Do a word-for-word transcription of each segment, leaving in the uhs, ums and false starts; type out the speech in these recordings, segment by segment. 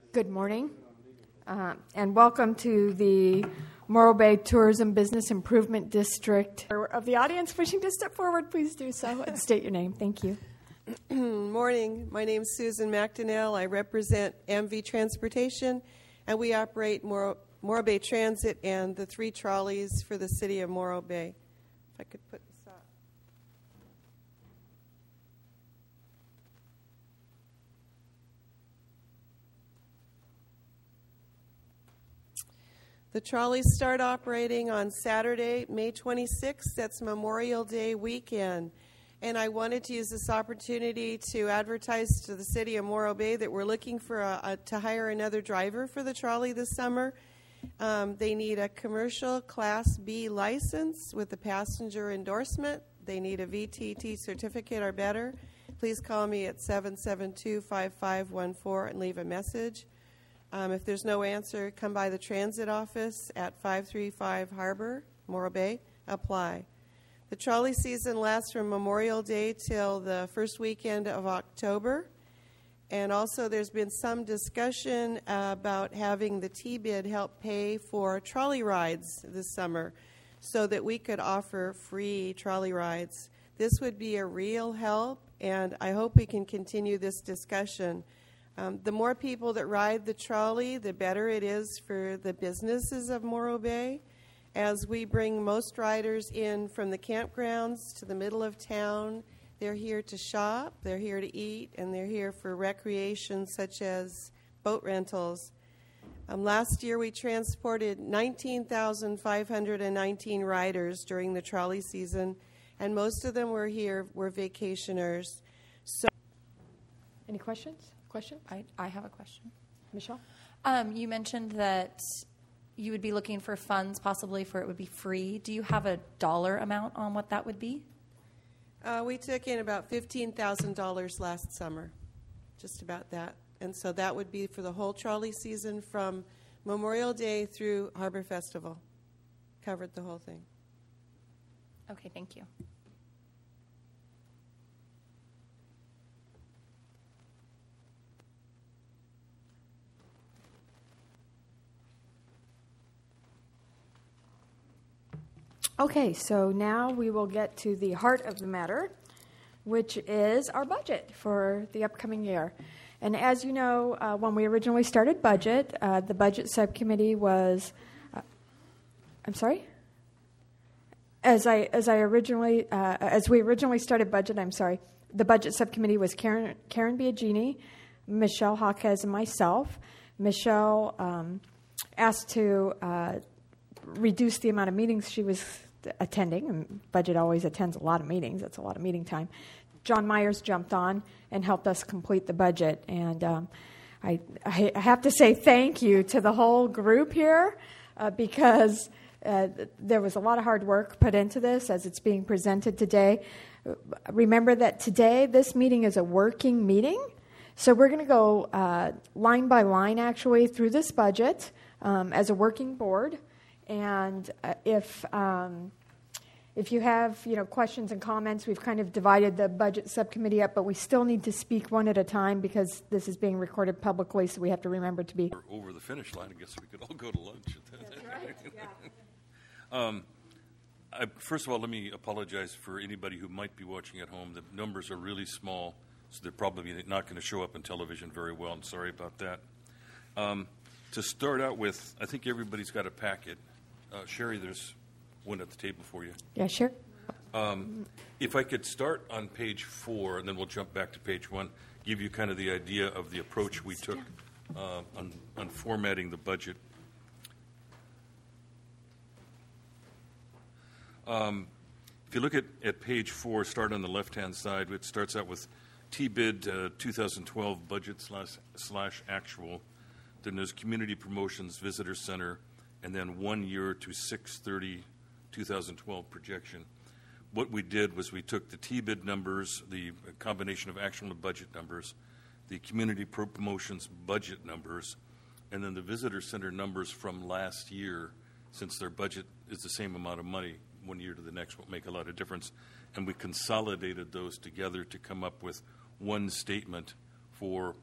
Good morning, uh, and welcome to the Morro Bay Tourism Business Improvement District. Of the audience wishing to step forward, please do so and state your name. Thank you. Morning. My name is Susan McDonnell. I represent M V Transportation, and we operate Morro, Morro Bay Transit and the three trolleys for the city of Morro Bay. If I could put this up. The trolleys start operating on Saturday, May twenty-sixth. That's Memorial Day weekend. And I wanted to use this opportunity to advertise to the city of Morro Bay that we're looking for a, a, to hire another driver for the trolley this summer. Um, they need a commercial Class B license with a passenger endorsement. They need a V T T certificate or better. Please call me at seven seven two, five five one four and leave a message. Um, if there's no answer, come by the transit office at five three five Harbor, Morro Bay. Apply. The trolley season lasts from Memorial Day till the first weekend of October. And also there's been some discussion uh, about having the T-bid help pay for trolley rides this summer so that we could offer free trolley rides. This would be a real help, and I hope we can continue this discussion. Um, the more people that ride the trolley, the better it is for the businesses of Morro Bay. As we bring most riders in from the campgrounds to the middle of town, they're here to shop, they're here to eat, and they're here for recreation such as boat rentals. Um, last year we transported nineteen thousand five hundred nineteen riders during the trolley season, and most of them were here were vacationers. So, any questions? Question? I, I have a question. Michelle? Um, you mentioned that you would be looking for funds possibly for it would be free. Do you have a dollar amount on what that would be? Uh, we took in about fifteen thousand dollars last summer, just about that. And so that would be for the whole trolley season from Memorial Day through Harbor Festival. Covered the whole thing. Okay, thank you. Okay, so now we will get to the heart of the matter, which is our budget for the upcoming year. And as you know, uh, when we originally started budget, uh, the budget subcommittee was, uh, I'm sorry? As I as I originally uh, as we originally started budget, I'm sorry, the budget subcommittee was Karen Karen Biagini, Michelle Hawkes, and myself. Michelle um, asked to uh, reduce the amount of meetings she was attending, and budget always attends a lot of meetings. That's a lot of meeting time. John Myers jumped on and helped us complete the budget, and um, I, I have to say thank you to the whole group here uh, because uh, there was a lot of hard work put into this as it's being presented today. Remember that today this meeting is a working meeting, so we're going to go uh, line by line actually through this budget um, as a working board. And uh, if um, if you have you know questions and comments, we've kind of divided the budget subcommittee up, but we still need to speak one at a time because this is being recorded publicly, so we have to remember to be over the finish line. I guess we could all go to lunch. That's right. Yeah. um, I, first of all, let me apologize for anybody who might be watching at home. The numbers are really small, so they're probably not going to show up on television very well. I'm sorry about that. Um, to start out with, I think everybody's got a packet. Uh, Sherry, there's one at the table for you. Yeah, sure. Um, if I could start on page four, and then we'll jump back to page one, give you kind of the idea of the approach we took uh, on, on formatting the budget. Um, if you look at, at page four, start on the left-hand side, it starts out with T-bid uh, two thousand twelve budget slash, slash actual. Then there's community promotions, visitor center, and then one year to six thirty twenty twelve projection. What we did was we took the T-bid numbers, the combination of actual and budget numbers, the community promotions budget numbers, and then the visitor center numbers from last year, since their budget is the same amount of money, one year to the next won't make a lot of difference. And we consolidated those together to come up with one statement for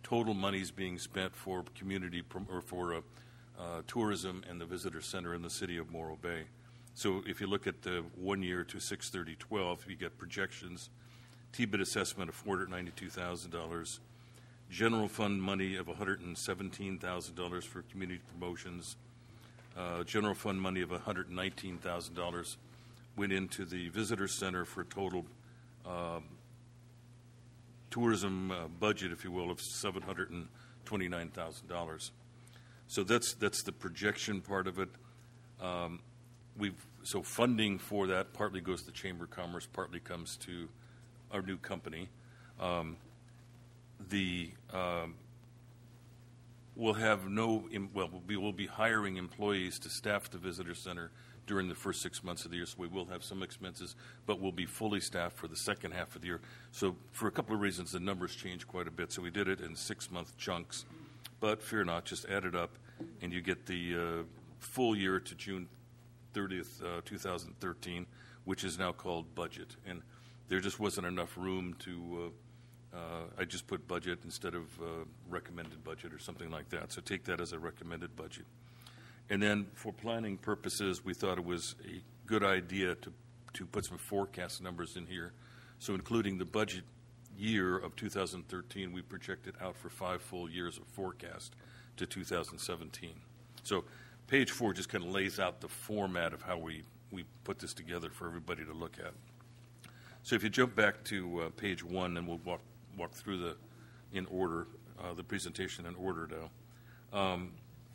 total monies being spent for community prom- or for uh, uh, tourism and the visitor center in the city of Morro Bay. So if you look at the one year to six thirty twelve, you get projections, T B I D assessment of four hundred ninety-two thousand dollars, general fund money of one hundred seventeen thousand dollars for community promotions, uh, general fund money of one hundred nineteen thousand dollars went into the visitor center for a total um, tourism uh, budget, if you will, of seven hundred twenty-nine thousand dollars. So that's that's the projection part of it. Um, we've so funding for that partly goes to the Chamber of Commerce, partly comes to our new company. Um, the um, we'll have no well we will be hiring employees to staff the visitor center during the first six months of the year, so we will have some expenses, but we'll be fully staffed for the second half of the year. So for a couple of reasons, the numbers changed quite a bit. So we did it in six-month chunks, but fear not, just add it up, and you get the uh, full year to June thirtieth, uh, two thousand thirteen, which is now called budget. And there just wasn't enough room to, uh, uh, I just put budget instead of uh, recommended budget or something like that. So take that as a recommended budget. And then for planning purposes, we thought it was a good idea to, to put some forecast numbers in here. So including the budget year of two thousand thirteen, we projected out for five full years of forecast to two thousand seventeen. So page four just kind of lays out the format of how we, we put this together for everybody to look at. So if you jump back to uh, page one, and we'll walk, walk through the in order, uh, the presentation in order now. Um,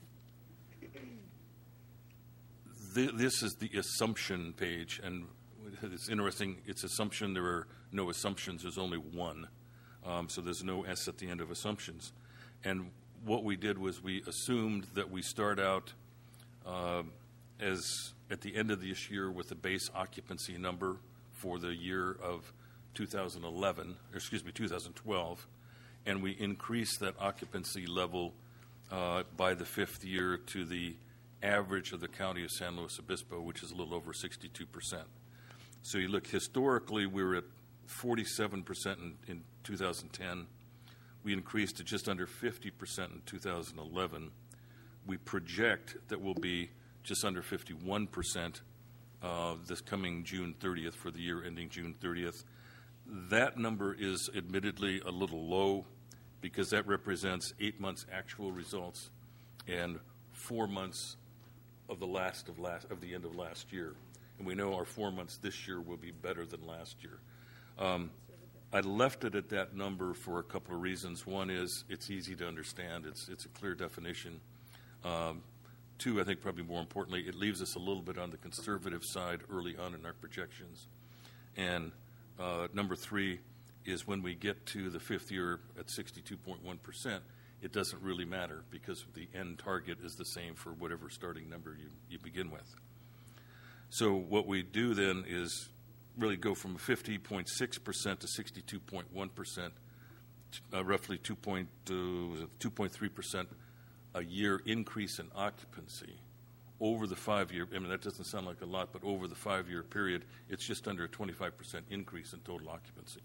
This is the assumption page, and it's interesting. It's assumption. There are no assumptions. There's only one. Um, so there's no S at the end of assumptions. And what we did was we assumed that we start out uh, as at the end of this year with a base occupancy number for the year of two thousand eleven, or excuse me, two thousand twelve, and we increase that occupancy level uh, by the fifth year to the average of the county of San Luis Obispo, which is a little over sixty-two percent. So you look historically, we were at forty-seven percent in, in two thousand ten. We increased to just under fifty percent in two thousand eleven. We project that we'll be just under fifty-one percent uh, this coming June thirtieth for the year ending June thirtieth. That number is admittedly a little low because that represents eight months actual results and four months of the last of last of the end of last year, and we know our four months this year will be better than last year. Um, I left it at that number for a couple of reasons. One is it's easy to understand; it's it's a clear definition. Um, two, I think probably more importantly, it leaves us a little bit on the conservative side early on in our projections. And uh, number three is when we get to the fifth year at sixty-two point one percent. It doesn't really matter because the end target is the same for whatever starting number you, you begin with. So what we do then is really go from fifty point six percent to sixty-two point one percent, uh, roughly two point three percent a year increase in occupancy over the five-year. I mean, that doesn't sound like a lot, but over the five-year period, it's just under a twenty-five percent increase in total occupancy.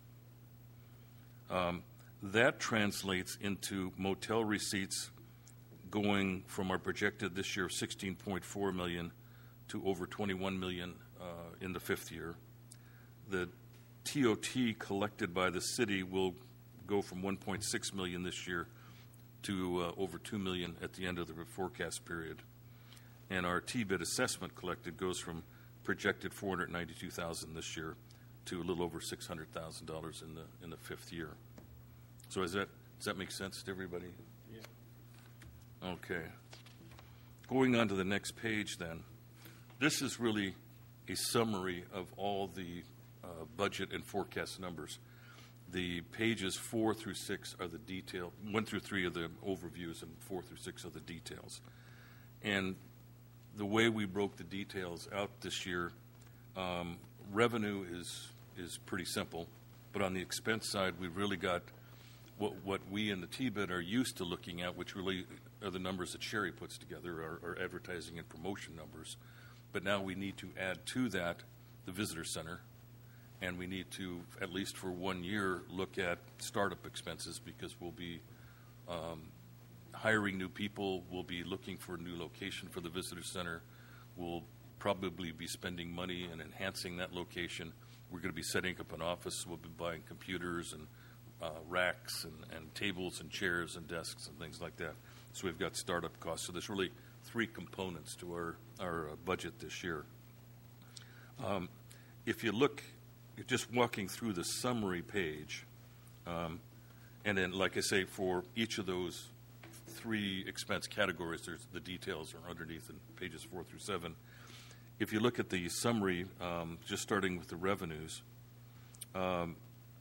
Um, That translates into motel receipts going from our projected this year of sixteen point four million dollars to over twenty-one million dollars uh, in the fifth year. The T O T collected by the city will go from one point six million dollars this year to uh, over two million dollars at the end of the forecast period. And our T B I D assessment collected goes from projected four hundred ninety-two thousand dollars this year to a little over six hundred thousand dollars in the in the fifth year. So is that, does that make sense to everybody? Yeah. Okay. Going on to the next page then. This is really a summary of all the uh, budget and forecast numbers. The pages four through six are the detail, one through three are the overviews, and four through six are the details. And the way we broke the details out this year, um, revenue is is pretty simple, but on the expense side, we've really got What, what we in the T B I D are used to looking at, which really are the numbers that Sherry puts together, are, are advertising and promotion numbers. But now we need to add to that the visitor center, and we need to, at least for one year, look at startup expenses because we'll be um, hiring new people. We'll be looking for a new location for the visitor center. We'll probably be spending money and enhancing that location. We're going to be setting up an office. We'll be buying computers and uh, racks and, and tables and chairs and desks and things like that. So we've got startup costs. So there's really three components to our, our uh, budget this year. Um, if you look, just walking through the summary page, um, and then, like I say, for each of those three expense categories, there's the details are underneath in pages four through seven. If you look at the summary, um, just starting with the revenues, um,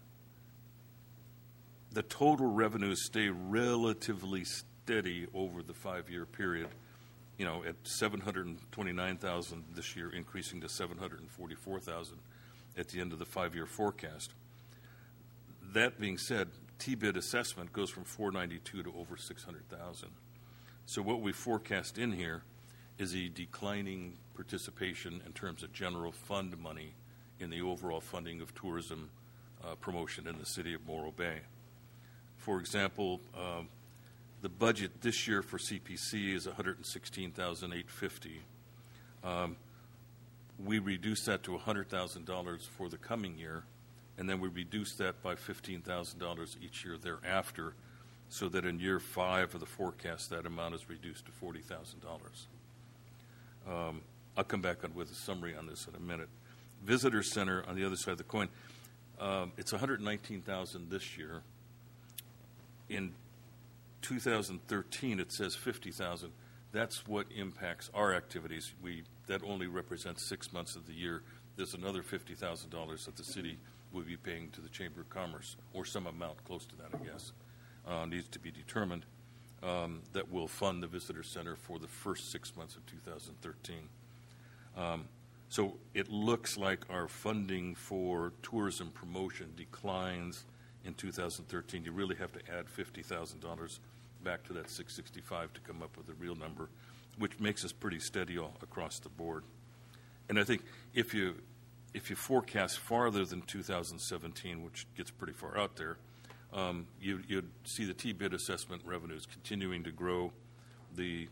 the total revenues stay relatively steady over the five-year period, you know, at seven hundred twenty-nine thousand this year, increasing to seven hundred forty-four thousand at the end of the five-year forecast. That being said, T-bid assessment goes from four ninety-two to over six hundred thousand. So what we forecast in here is a declining participation in terms of general fund money in the overall funding of tourism uh, promotion in the city of Morro Bay. For example, uh, the budget this year for C P C is one hundred sixteen thousand eight hundred fifty dollars. Um, we reduced that to one hundred thousand dollars for the coming year, and then we reduced that by fifteen thousand dollars each year thereafter, so that in year five of the forecast, that amount is reduced to forty thousand dollars. Um, I'll come back on with a summary on this in a minute. Visitor Center, on the other side of the coin, um, it's one hundred nineteen thousand dollars this year. In two thousand thirteen, it says fifty thousand dollars. That's what impacts our activities. We that only represents six months of the year. There's another fifty thousand dollars that the city will be paying to the Chamber of Commerce, or some amount close to that, I guess, uh, needs to be determined, um, that will fund the Visitor Center for the first six months of two thousand thirteen. Um, so it looks like our funding for tourism promotion declines in two thousand thirteen. You really have to add fifty thousand dollars back to that six sixty-five to come up with a real number, which makes us pretty steady all across the board. And I think if you if you forecast farther than two thousand seventeen, which gets pretty far out there, um, you, you'd see the T-bid assessment revenues continuing to grow. The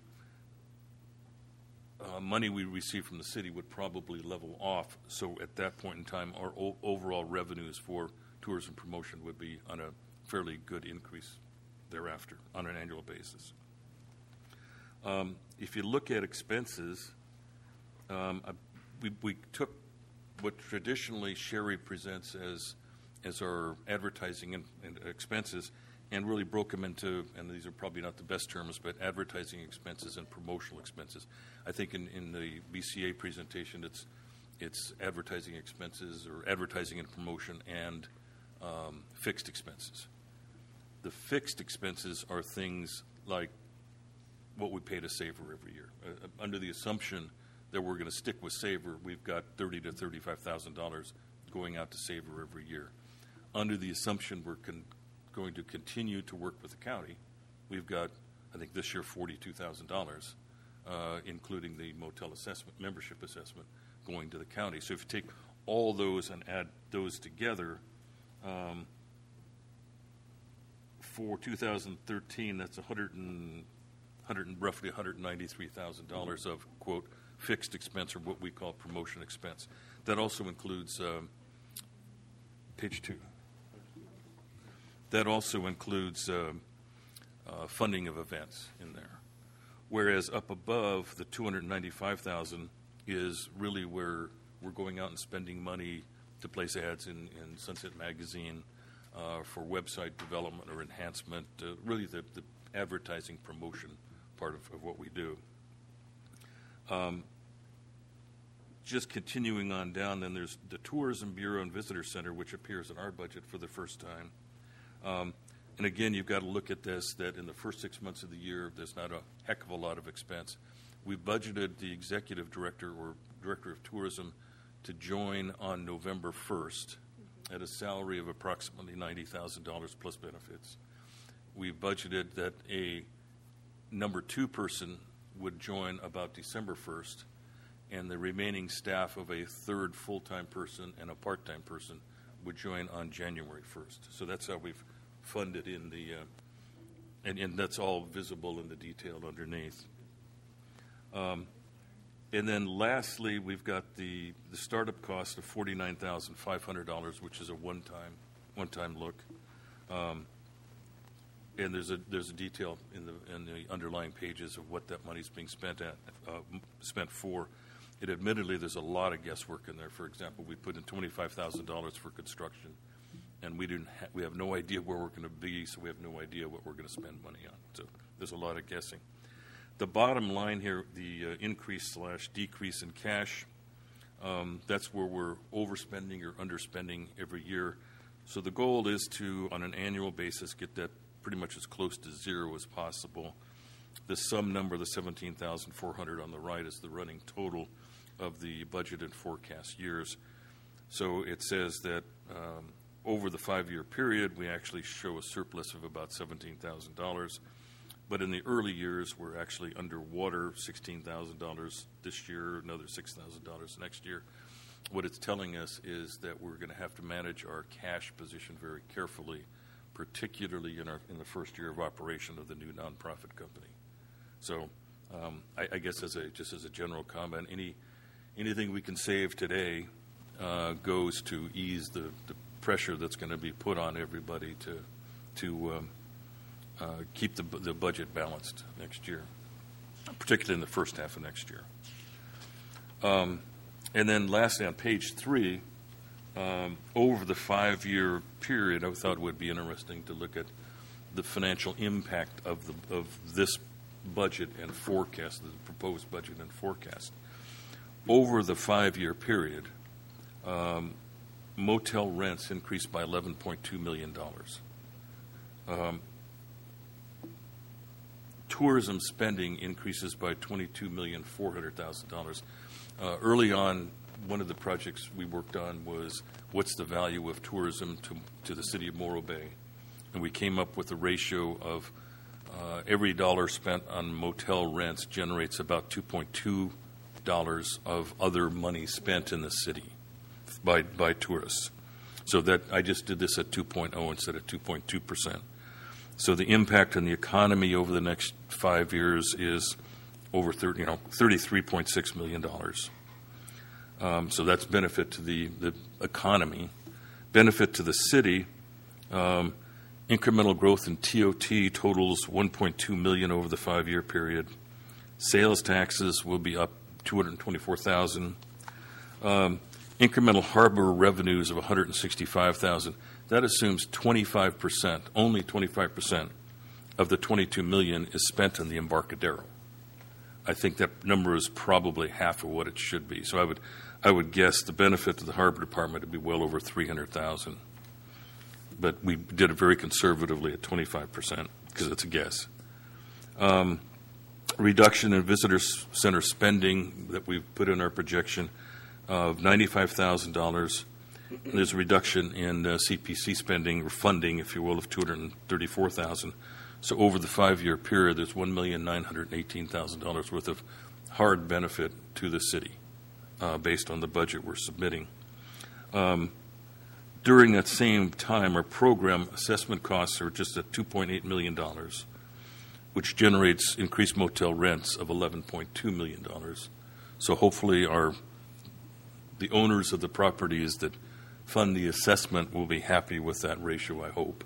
uh, money we receive from the city would probably level off. So at that point in time, our o- overall revenues for tourism promotion would be on a fairly good increase thereafter on an annual basis. Um, if you look at expenses, um, I, we, we took what traditionally Sherry presents as as our advertising and, and expenses and really broke them into, and these are probably not the best terms, but advertising expenses and promotional expenses. I think in, in the B C A presentation, it's it's advertising expenses or advertising and promotion and um, fixed expenses. The fixed expenses are things like what we pay to Savor every year. Uh, under the assumption that we're going to stick with Savor, we've got thirty to thirty-five thousand dollars going out to Savor every year. Under the assumption we're con- going to continue to work with the county, we've got, I think this year, forty-two thousand dollars, uh, including the motel assessment, membership assessment, going to the county. So if you take all those and add those together, um, for two thousand thirteen, that's one hundred and, one hundred and roughly one hundred ninety-three thousand dollars of, quote, fixed expense, or what we call promotion expense. That also includes, um, page two. That also includes uh, uh, funding of events in there. Whereas up above, the two hundred ninety-five thousand dollars is really where we're going out and spending money to place ads in, in Sunset Magazine, Uh, for website development or enhancement, uh, really the, the advertising promotion part of, of what we do. Um, just continuing on down, then there's the Tourism Bureau and Visitor Center, which appears in our budget for the first time. Um, and again, you've got to look at this, that in the first six months of the year, there's not a heck of a lot of expense. We budgeted the executive director or director of tourism to join on November first. At a salary of approximately ninety thousand dollars plus benefits. We budgeted that a number two person would join about December first, and the remaining staff of a third full-time person and a part-time person would join on January first. So that's how we've funded in the uh, and, and that's all visible in the detail underneath. Um, and then lastly, we've got the, the startup cost of forty-nine thousand five hundred dollars, which is a one-time one-time look. Um, and there's a there's a detail in the in the underlying pages of what that money's being spent at uh, spent for. It admittedly there's a lot of guesswork in there. For example, we put in twenty-five thousand dollars for construction, and we didn't ha- we have no idea where we're going to be, so we have no idea what we're going to spend money on. So there's a lot of guessing. The bottom line here, the uh, increase slash decrease in cash, um, that's where we're overspending or underspending every year. So the goal is to, on an annual basis, get that pretty much as close to zero as possible. The sum number, the seventeen thousand four hundred on the right, is the running total of the budget and forecast years. So it says that um, over the five-year period, we actually show a surplus of about seventeen thousand dollars. But in the early years, we're actually underwater, sixteen thousand dollars this year, another six thousand dollars next year. What it's telling us is that we're going to have to manage our cash position very carefully, particularly in, our, in the first year of operation of the new nonprofit company. So um, I, I guess as a, just as a general comment, any anything we can save today uh, goes to ease the, the pressure that's going to be put on everybody to to um, uh, keep the, the budget balanced next year, particularly in the first half of next year. Um, and then lastly, on page three, um, over the five-year period, I thought it would be interesting to look at the financial impact of the of this budget and forecast, the proposed budget and forecast. Over the five-year period, um, motel rents increased by eleven point two million dollars. Um, tourism spending increases by twenty-two million four hundred thousand dollars. Uh, early on, one of the projects we worked on was what's the value of tourism to, to the city of Morro Bay. And we came up with a ratio of uh, every dollar spent on motel rents generates about two point two dollars of other money spent in the city by by tourists. So that I just did this at two point oh instead of two point two percent. So the impact on the economy over the next five years is over thirty, you know, thirty-three point six million dollars. Um, so that's benefit to the, the economy. Benefit to the city, um, incremental growth in T O T totals one point two million dollars over the five-year period. Sales taxes will be up two hundred twenty-four thousand dollars. Um, incremental harbor revenues of one hundred sixty-five thousand dollars. That assumes twenty-five percent, only twenty-five percent of the twenty-two million dollars is spent on the Embarcadero. I think that number is probably half of what it should be. So I would, I would guess the benefit to the Harbor Department would be well over three hundred thousand dollars. But we did it very conservatively at twenty-five percent because it's a guess. Um, reduction in visitor center spending that we've put in our projection of ninety-five thousand dollars. There's a reduction in uh, C P C spending, or funding, if you will, of two hundred thirty-four thousand dollars. So over the five-year period, there's one million nine hundred eighteen thousand dollars worth of hard benefit to the city uh, based on the budget we're submitting. Um, during that same time, our program assessment costs are just at two point eight million dollars, which generates increased motel rents of eleven point two million dollars. So hopefully our the owners of the properties that fund the assessment will be happy with that ratio, I hope.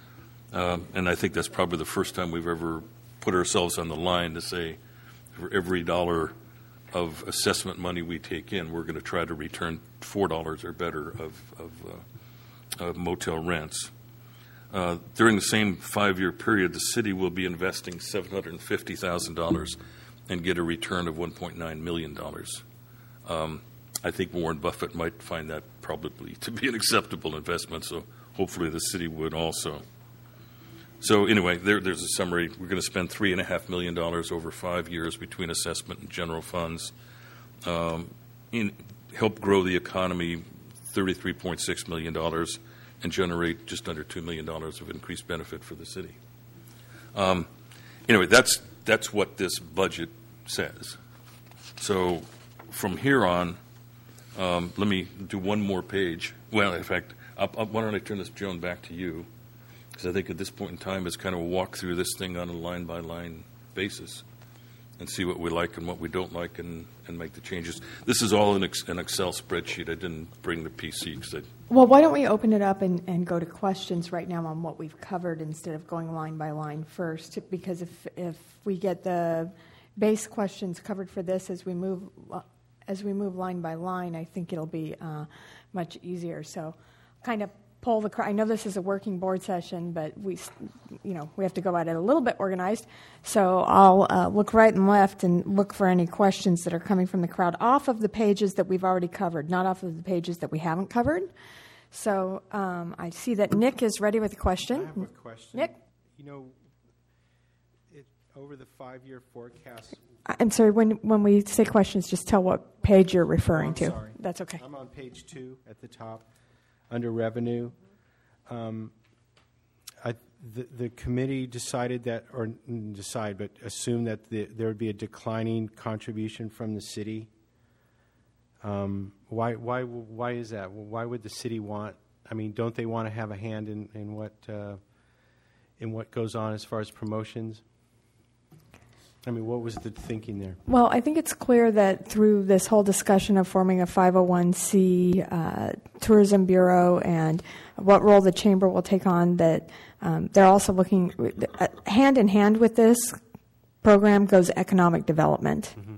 Um, and I think that's probably the first time we've ever put ourselves on the line to say for every dollar of assessment money we take in, we're going to try to return four dollars or better of, of, uh, of motel rents. Uh, during the same five-year period, the city will be investing seven hundred fifty thousand dollars and get a return of one point nine million dollars. Um, I think Warren Buffett might find that probably to be an acceptable investment, so hopefully the city would also. So anyway, there, there's a summary. We're going to spend three point five million dollars over five years between assessment and general funds. Um, in, help grow the economy thirty-three point six million dollars and generate just under two million dollars of increased benefit for the city. Um, anyway, that's, that's what this budget says. So from here on, um, let me do one more page. Well, in fact, I'll, I'll, why don't I turn this, Joan, back to you? Because I think at this point in time, it's kind of walk through this thing on a line-by-line basis and see what we like and what we don't like and, and make the changes. This is all in ex- an Excel spreadsheet. I didn't bring the P C because I... Well, why don't we open it up and, and go to questions right now on what we've covered instead of going line by line first? Because if if we get the base questions covered for this as we move as we move line by line, I think it'll be uh, much easier. So, kind of pull the. I know this is a working board session, but we, you know, we have to go at it a little bit organized. So I'll uh, look right and left and look for any questions that are coming from the crowd off of the pages that we've already covered, not off of the pages that we haven't covered. So um, I see that Nick is ready with a question. I have a question. Nick? You know, it, over the five-year forecast... I'm sorry, when when we say questions, just tell what page you're referring oh, I'm to. Sorry. That's okay. I'm on page two at the top, under revenue. Um, I, the, the committee decided that, or didn't decide, but assumed that the, there would be a declining contribution from the city. Um, why, why, why is that? Why would the city want? I mean, don't they want to have a hand in, in what uh, in what goes on as far as promotions? I mean, what was the thinking there? Well, I think it's clear that through this whole discussion of forming a five oh one c uh, tourism bureau and what role the chamber will take on, that um, they're also looking uh, hand in hand with this program goes economic development. Mm-hmm.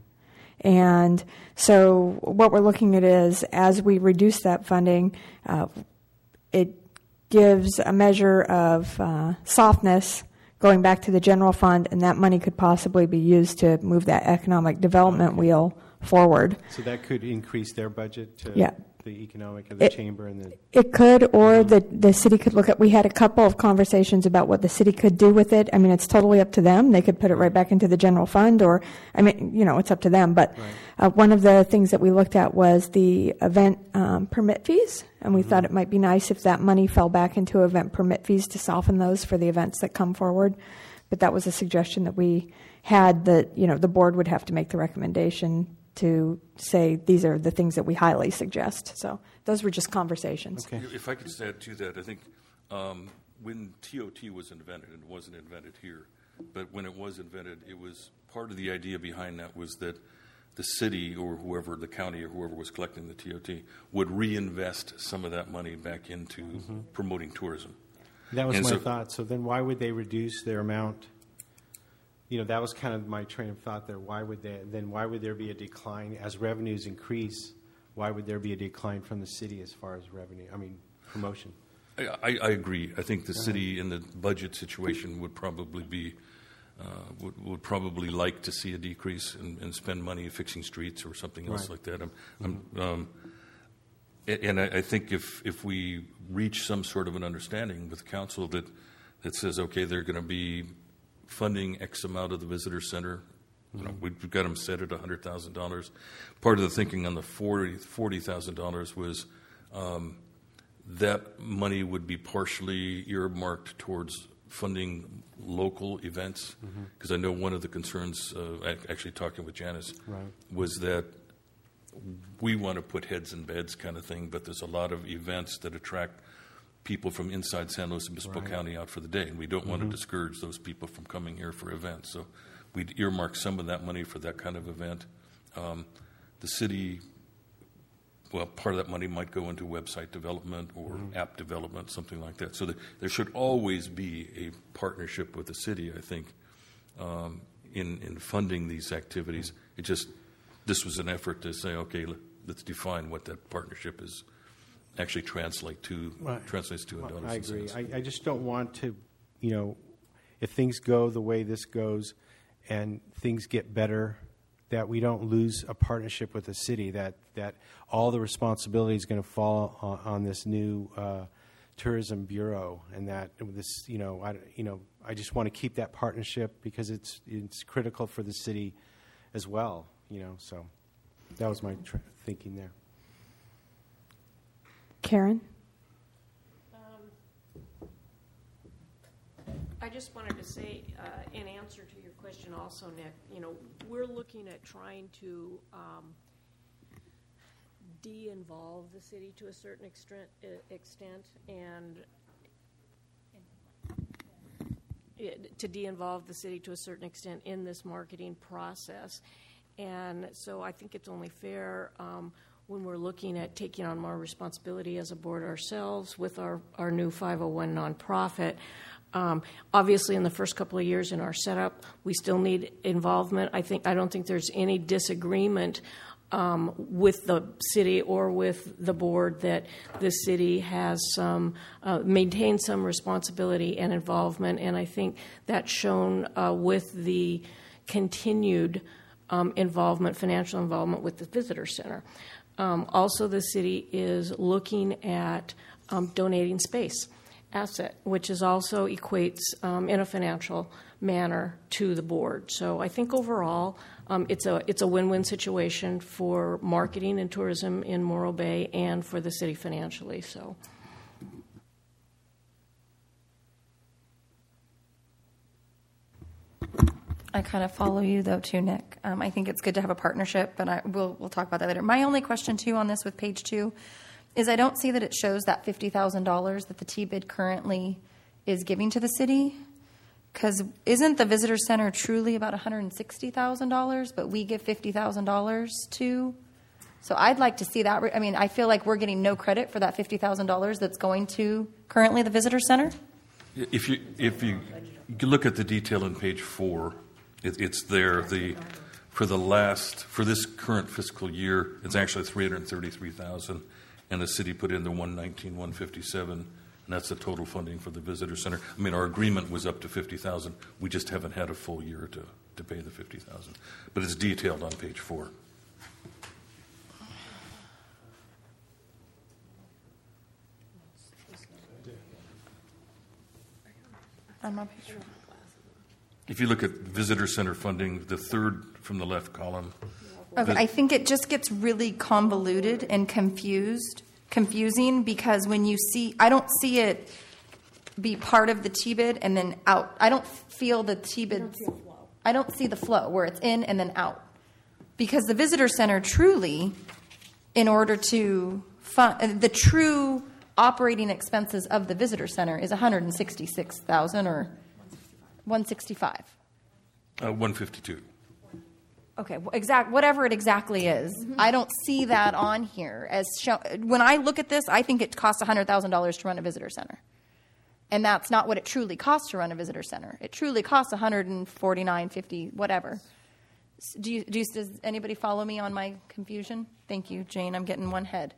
And so what we're looking at is, as we reduce that funding, uh, it gives a measure of uh, softness going back to the general fund, and that money could possibly be used to move that economic development wheel forward. So that could increase their budget to yeah. the economic of the it, chamber and the... It could, or the, the city could look at... We had a couple of conversations about what the city could do with it. I mean, it's totally up to them. They could put it right back into the general fund, or, I mean, you know, it's up to them. But right. uh, one of the things that we looked at was the event um, permit fees, and we Mm-hmm. thought it might be nice if that money fell back into event permit fees to soften those for the events that come forward. But that was a suggestion that we had, that, you know, the board would have to make the recommendation to say these are the things that we highly suggest. So those were just conversations. Okay. If I could just add to that, I think um, when T O T was invented, and it wasn't invented here, but when it was invented, it was part of the idea behind that was that the city or whoever, the county or whoever was collecting the T O T, would reinvest some of that money back into mm-hmm. promoting tourism. That was and my so, thought. So then why would they reduce their amount? You know, that was kind of my train of thought there. Why would they, then why would there be a decline as revenues increase? Why would there be a decline from the city as far as revenue? I mean, promotion. I, I, I agree. I think the uh-huh. city in the budget situation would probably be, uh, would, would probably like to see a decrease and, and spend money fixing streets or something else right. like that. I'm, mm-hmm. I'm, um, and I, I think if, if we reach some sort of an understanding with council that, that says, okay, they're going to be funding X amount of the visitor center, you know, we've got them set at one hundred thousand dollars. Part of the thinking on the forty thousand dollars was um, that money would be partially earmarked towards funding local events, because mm-hmm. I know one of the concerns, uh, actually talking with Janice, right. was that we want to put heads in beds kind of thing, but there's a lot of events that attract people from inside San Luis Obispo right. County out for the day, and we don't mm-hmm. want to discourage those people from coming here for events. So we'd earmark some of that money for that kind of event. Um, the city, well, part of that money might go into website development or mm-hmm. app development, something like that. So the, there should always be a partnership with the city, I think, um, in, in funding these activities. It just, this was an effort to say, okay, let, let's define what that partnership is, actually translate to, right. translates to in well, dollars I and agree. cents. I, I just don't want to, you know, if things go the way this goes and things get better, that we don't lose a partnership with the city, that, that all the responsibility is going to fall on, on this new uh, tourism bureau, and that this, you know, I, you know, I just want to keep that partnership because it's it's critical for the city as well, you know. So that was my tr- thinking there. Karen? Um, I just wanted to say, uh, in answer to your question also, Nick, you know, we're looking at trying to um, de-involve the city to a certain extent, uh, extent and it, to de-involve the city to a certain extent in this marketing process. And so I think it's only fair um, when we're looking at taking on more responsibility as a board ourselves with our, our new five oh one nonprofit. Um, obviously, in the first couple of years in our setup, we still need involvement. I think I don't think there's any disagreement um, with the city or with the board that the city has some uh, maintained some responsibility and involvement, and I think that's shown uh, with the continued um, involvement, financial involvement with the visitor center. Um, also, the city is looking at um, donating space asset, which is also equates um, in a financial manner to the board. So I think overall um, it's a it's a win-win situation for marketing and tourism in Morro Bay and for the city financially. So. I kind of follow you though too, Nick. Um, I think it's good to have a partnership, but I, we'll we'll talk about that later. My only question too on this with page two is I don't see that it shows that fifty thousand dollars that the T-bid currently is giving to the city. Because isn't the visitor center truly about one hundred sixty thousand dollars, but we give fifty thousand dollars to? So I'd like to see that. Re- I mean, I feel like we're getting no credit for that fifty thousand dollars that's going to currently the visitor center. If you if you, you look at the detail on page four, it, it's there. The for the last for this current fiscal year, it's actually three hundred thirty-three thousand dollars. And the city put in the one nineteen, one fifty-seven, and that's the total funding for the visitor center. I mean, our agreement was up to fifty thousand. We just haven't had a full year to, to pay the fifty thousand. But it's detailed on page four. On my page. If you look at visitor center funding, the third from the left column. Okay, I think it just gets really convoluted and confused, confusing because when you see, I don't see it be part of the T-bid and then out. I don't feel the T-bid. I don't see the flow where it's in and then out. Because the visitor center truly, in order to fund, the true operating expenses of the visitor center is one hundred sixty-six thousand dollars or one hundred sixty-five Uh, one fifty-two. Okay, exact whatever it exactly is, mm-hmm. I don't see that on here as show, when I look at this. I think it costs one hundred thousand dollars to run a visitor center, and that's not what it truly costs to run a visitor center. It truly costs one hundred forty-nine fifty, whatever. Do you, do you, does anybody follow me on my confusion? Thank you, Jane. I'm getting one head.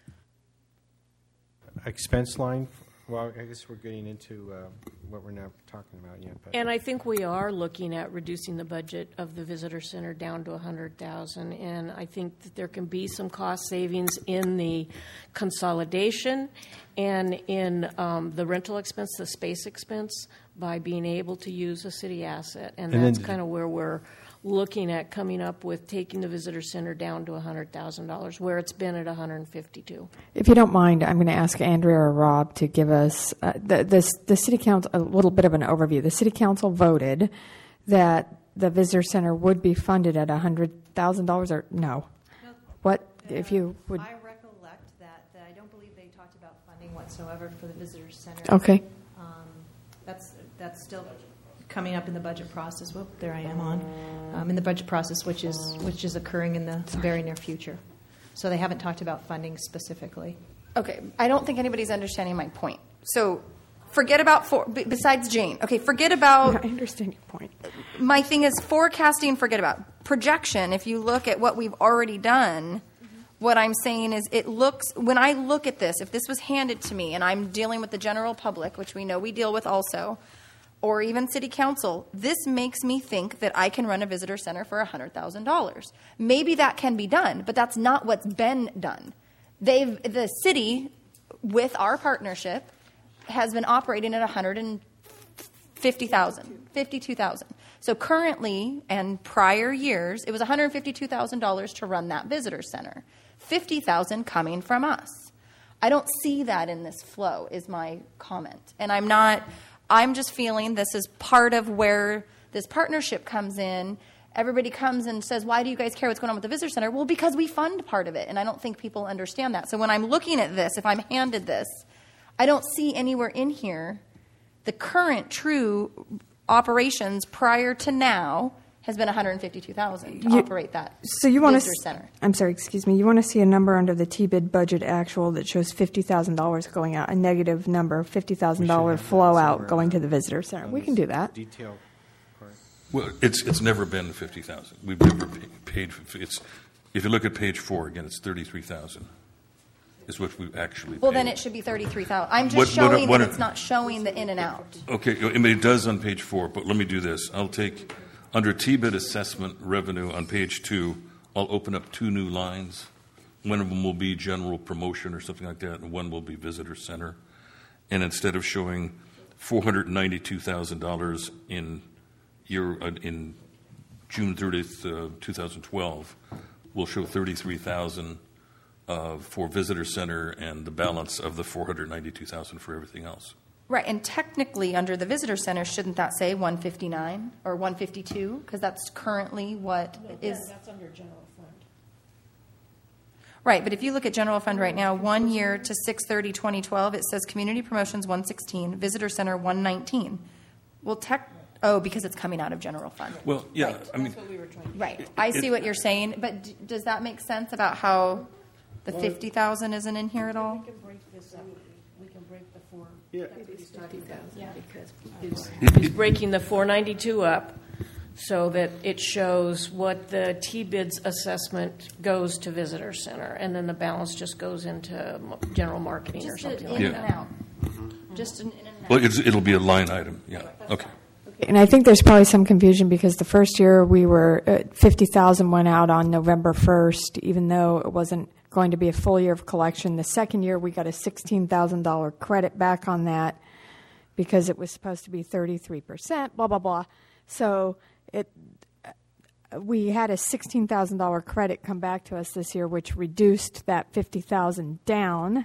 Expense line. Well, I guess we're getting into uh, what we're not talking about yet. But. And I think we are looking at reducing the budget of the visitor center down to one hundred thousand dollars. And I think that there can be some cost savings in the consolidation and in um, the rental expense, the space expense, by being able to use a city asset. And, and that's kind of where we're looking at coming up with taking the visitor center down to one hundred thousand dollars, where it's been at one hundred fifty-two thousand dollars. If you don't mind, I'm going to ask Andrea or Rob to give us uh, the, the, the city council a little bit of an overview. The city council voted that the visitor center would be funded at one hundred thousand dollars, or no? no what, the, if you would... I recollect that, that I don't believe they talked about funding whatsoever for the visitor center. Okay. Um, that's that's still coming up in the budget process. Well, there I am on um, in the budget process, which is which is occurring in the very near future. So they haven't talked about funding specifically. Okay, I don't think anybody's understanding my point. So forget about for, besides Jane. Okay, forget about. I understand your point. My thing is forecasting. Forget about projection. If you look at what we've already done, mm-hmm. what I'm saying is it looks. When I look at this, if this was handed to me, and I'm dealing with the general public, which we know we deal with also, or even city council, this makes me think that I can run a visitor center for one hundred thousand dollars. Maybe that can be done, but that's not what's been done. They've the city, with our partnership, has been operating at one hundred fifty thousand dollars, fifty-two thousand dollars. So currently, and prior years, it was one hundred fifty-two thousand dollars to run that visitor center, fifty thousand dollars coming from us. I don't see that in this flow, is my comment. And I'm not... I'm just feeling this is part of where this partnership comes in. Everybody comes and says, why do you guys care what's going on with the visitor center? Well, because we fund part of it, and I don't think people understand that. So when I'm looking at this, if I'm handed this, I don't see anywhere in here the current true operations prior to now has been one hundred fifty-two thousand to You- operate that So you want visitor to? center. I'm sorry. Excuse me. You want to see a number under the T bid budget actual that shows fifty thousand dollars going out, a negative number, fifty thousand dollars flow out going to the visitor center. We can do that. Detail part. Well, it's, it's never been fifty thousand. We've never pa- paid, for- it's, if you look at page four, again, it's thirty-three thousand is what we actually paid. Well, then it should be thirty-three thousand. I'm just What- what- showing what- that it's not showing the in and out. Okay, I mean, it does on page four, but let me do this. I'll take, under T-bid assessment revenue on page two, I'll open up two new lines. One of them will be general promotion or something like that, and one will be visitor center. And instead of showing four hundred ninety-two thousand dollars in year, uh, in June thirtieth, uh, two thousand twelve, we'll show thirty-three thousand uh, for visitor center and the balance of the four hundred ninety-two thousand for everything else. Right, and technically under the visitor center, shouldn't that say one fifty-nine or one fifty-two? Because that's currently what is. That's under general fund. Right, but if you look at general fund right now, one year to six thirty twenty twelve, it says community promotions one sixteen, visitor center one nineteen. Well, tech, oh, because it's coming out of general fund. Well, yeah, I mean, Right, I see what you're saying, but d- does that make sense about how the fifty thousand isn't in here at all? We can break this up. We can break the four. Yeah. Yeah, because he's, he's breaking the four ninety-two up so that it shows what the T-bids assessment goes to visitor center, and then the balance just goes into mo- general marketing or Just an something in like and that. out. Just an in and out. well, it's, it'll be a line item, yeah, okay. And I think there's probably some confusion because the first year we were uh, fifty thousand went out on November first, even though it wasn't going to be a full year of collection. The second year we got a sixteen thousand dollars credit back on that because it was supposed to be thirty-three percent. Blah blah blah. So it uh, we had a sixteen thousand dollars credit come back to us this year, which reduced that fifty thousand down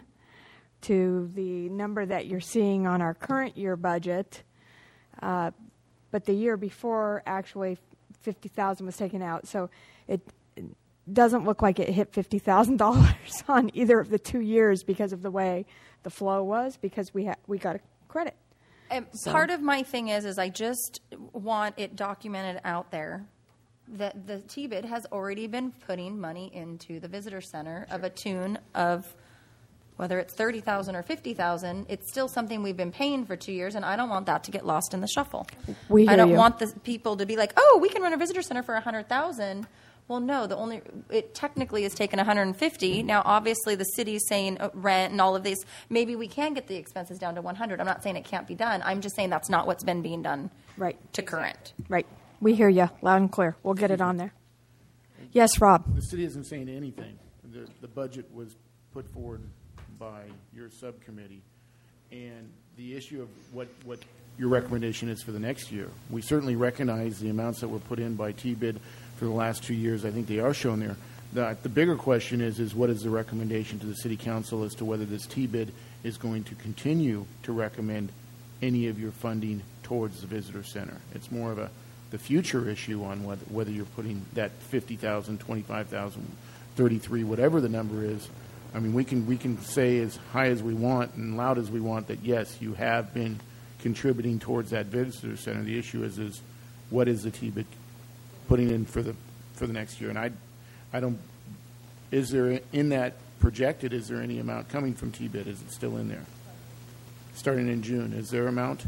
to the number that you're seeing on our current year budget. Uh, but the year before, actually, fifty thousand was taken out. So it doesn't look like it hit fifty thousand dollars on either of the two years because of the way the flow was, because we ha- we got a credit. And So- part of my thing is, is I just want it documented out there that the T-bid has already been putting money into the visitor center of a tune of, whether it's thirty thousand or fifty thousand, it's still something we've been paying for two years, and I don't want that to get lost in the shuffle. We I hear don't you. want the people to be like, oh, we can run a visitor center for a hundred thousand. Well, no, the only it technically is taken one hundred fifty. Now, obviously, the city's saying uh, rent and all of these. Maybe we can get the expenses down to one hundred. I'm not saying it can't be done. I'm just saying that's not what's been being done Right. to current. Right. We hear you loud and clear. We'll get it on there. Yes, Rob. The city isn't saying anything. The, the budget was put forward by your subcommittee, and the issue of what, what your recommendation is for the next year. We certainly recognize the amounts that were put in by T-bid for the last two years. I think they are shown there. The, the bigger question is, is what is the recommendation to the city council as to whether this T-bid is going to continue to recommend any of your funding towards the visitor center. It's more of a the future issue on whether, whether you're putting that fifty thousand, twenty-five thousand, thirty-three, whatever the number is. I mean, we can we can say as high as we want and loud as we want that yes, you have been contributing towards that visitor center. The issue is is what is the T-bid putting in for the for the next year? And I I don't. Is there in that projected? Is there any amount coming from T-bid? Is it still in there? Starting in June, is there amount?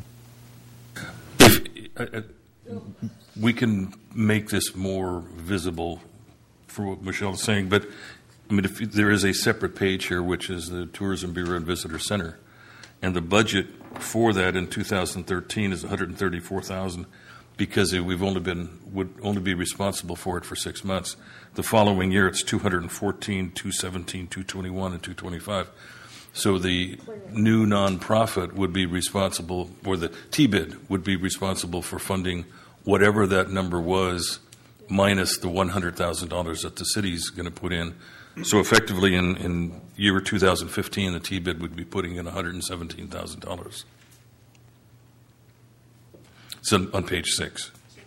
If, uh, uh, we can make this more visible for what Michelle is saying, but I mean, if there is a separate page here, which is the Tourism Bureau and Visitor Center, and the budget for that in two thousand thirteen is one hundred thirty-four thousand dollars because it, we've only been would only be responsible for it for six months. The following year, it's two hundred fourteen, two seventeen, two twenty-one, and two twenty-five. So the new nonprofit would be responsible, or the T-bid would be responsible for funding whatever that number was, minus the one hundred thousand dollars that the city's going to put in. So effectively, in, in year two thousand fifteen, the T-bid would be putting in one hundred seventeen thousand dollars. It's on, on page six.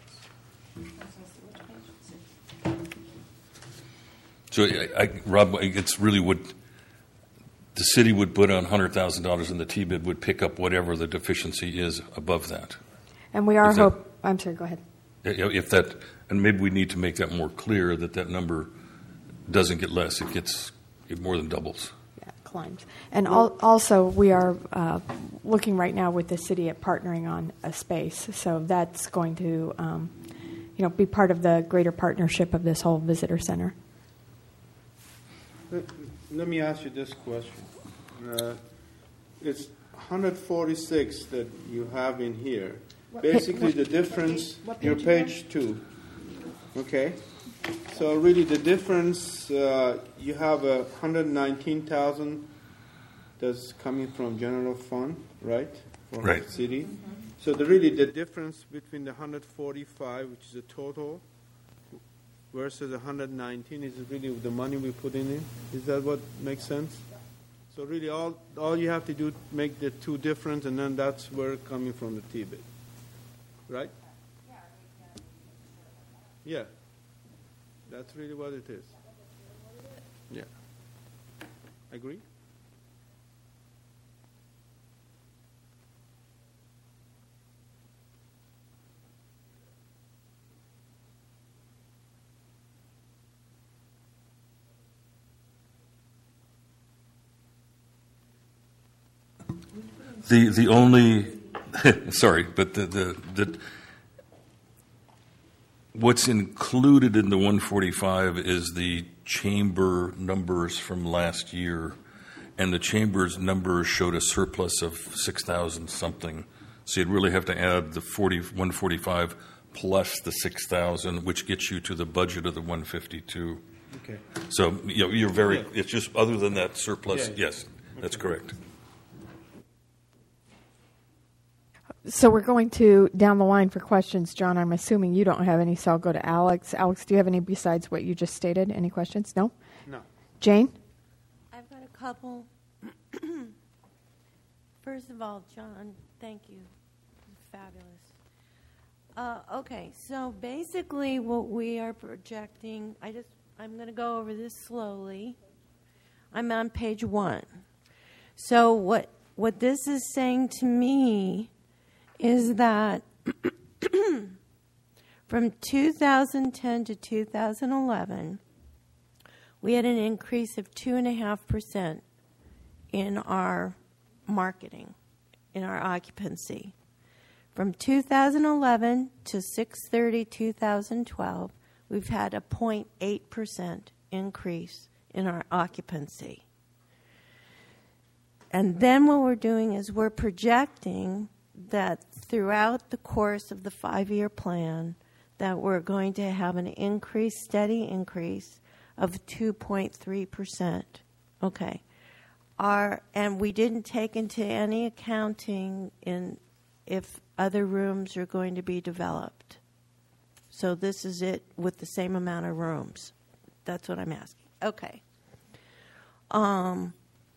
So, I, I, Rob, it's really what the city would put on one hundred thousand dollars, and the T-bid would pick up whatever the deficiency is above that. And we are Is that- hope. I'm sorry. Go ahead. If that, and maybe we need to make that more clear, that that number doesn't get less, it gets, it more than doubles. Yeah, climbs. And al- also, we are uh, looking right now with the city at partnering on a space. So that's going to, um, you know, be part of the greater partnership of this whole visitor center. Let, let me ask you this question. Uh, it's one hundred forty-six that you have in here. What Basically, pa- the difference, what page- what your page are you page two. Okay? So really the difference, uh, you have a one hundred nineteen thousand that's coming from general fund, right? For Right. the city. So the really the difference between the one hundred forty-five, which is the total, versus one hundred nineteen is really the money we put in it. Is that what makes sense? So really all all you have to do make the two different, and then that's where it's coming from the T-bit. Right? Yeah. That's really what it is. Yeah. Agree? The the only, sorry, but the, the the what's included in the one forty-five is the chamber numbers from last year, and the chamber's numbers showed a surplus of six thousand something. So you'd really have to add the forty one forty-five plus the six thousand, which gets you to the budget of the one fifty-two. Okay. So you know, you're very. Yeah. It's just other than that surplus. Yeah. Yes, that's correct. So we're going to down the line for questions, John. I'm assuming you don't have any, so I'll go to Alex. Alex, do you have any besides what you just stated? Any questions? No? No. Jane? I've got a couple. First of all, John, thank you. Fabulous. Uh, okay, so basically what we are projecting, I just, I'm going to go over this slowly. I'm on page one. So what what this is saying to me is that from two thousand ten to two thousand eleven, we had an increase of two point five percent in our marketing, in our occupancy. From two thousand eleven to six thirty two thousand twelve, we've had a zero point eight percent increase in our occupancy. And then what we're doing is we're projecting that throughout the course of the five-year plan that we're going to have an increase, steady increase of two point three percent. Okay. Our, and we didn't take into any accounting in if other rooms are going to be developed. So this is it with the same amount of rooms. That's what I'm asking. Okay. Um,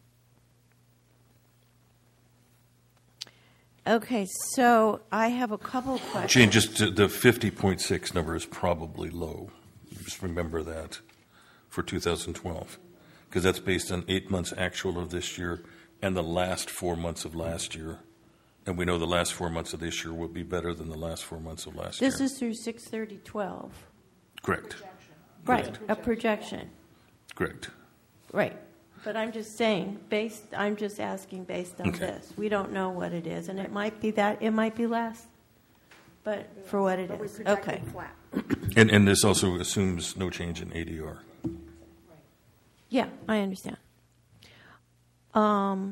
okay, so I have a couple of questions. Jane, just uh, the fifty point six number is probably low. Just remember that for two thousand twelve, because that's based on eight months actual of this year and the last four months of last year. And we know the last four months of this year will be better than the last four months of last This year. is through six thirty twelve. Correct. Right, Correct. a projection. Correct. Right. But I'm just saying, based, I'm just asking based on Okay. this. We don't know what it is, and it might be that, it might be less, but for what it is. Okay. And and this also assumes no change in A D R. Yeah, I understand. Um,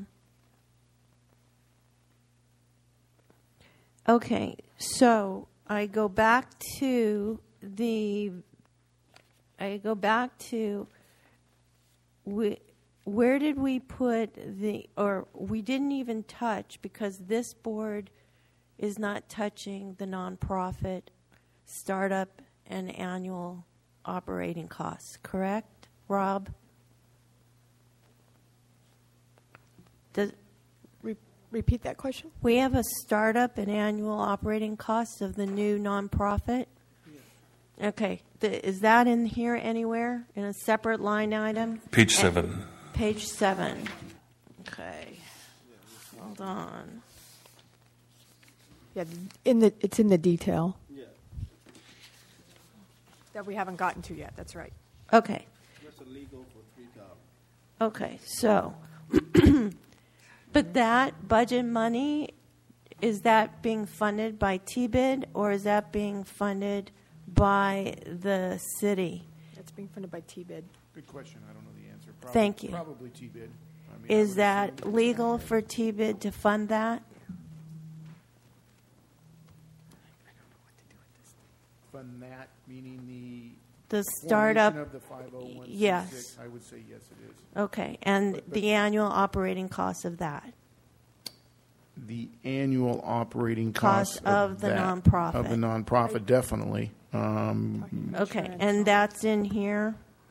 okay, so I go back to the, I go back to, we, where did we put the, or we didn't even touch, because this board is not touching the nonprofit startup and annual operating costs, correct, Rob? Does, Re- repeat that question. we have a startup and annual operating costs of the new nonprofit? Okay. The, is that in here anywhere in a separate line item? Page And- seven. Page seven. Okay. Hold on. Yeah, in the, it's in the detail Yeah. that we haven't gotten to yet. That's right. Okay. Just a legal for three thousand. Okay, so, but that budget money, is that being funded by T B I D or is that being funded by the city? It's being funded by T B I D. Good question. I don't know the answer. Probably, Thank you. Probably T B I D. I mean, I Is would that assume- legal for T B I D to fund that? Fund that, meaning the The startup, formation of the five oh one c six? yes. I would say yes, it is. Okay, and the annual operating cost of that? The annual operating Cost cost of the that- nonprofit. Of the nonprofit, definitely. Um, Okay, and that's in here?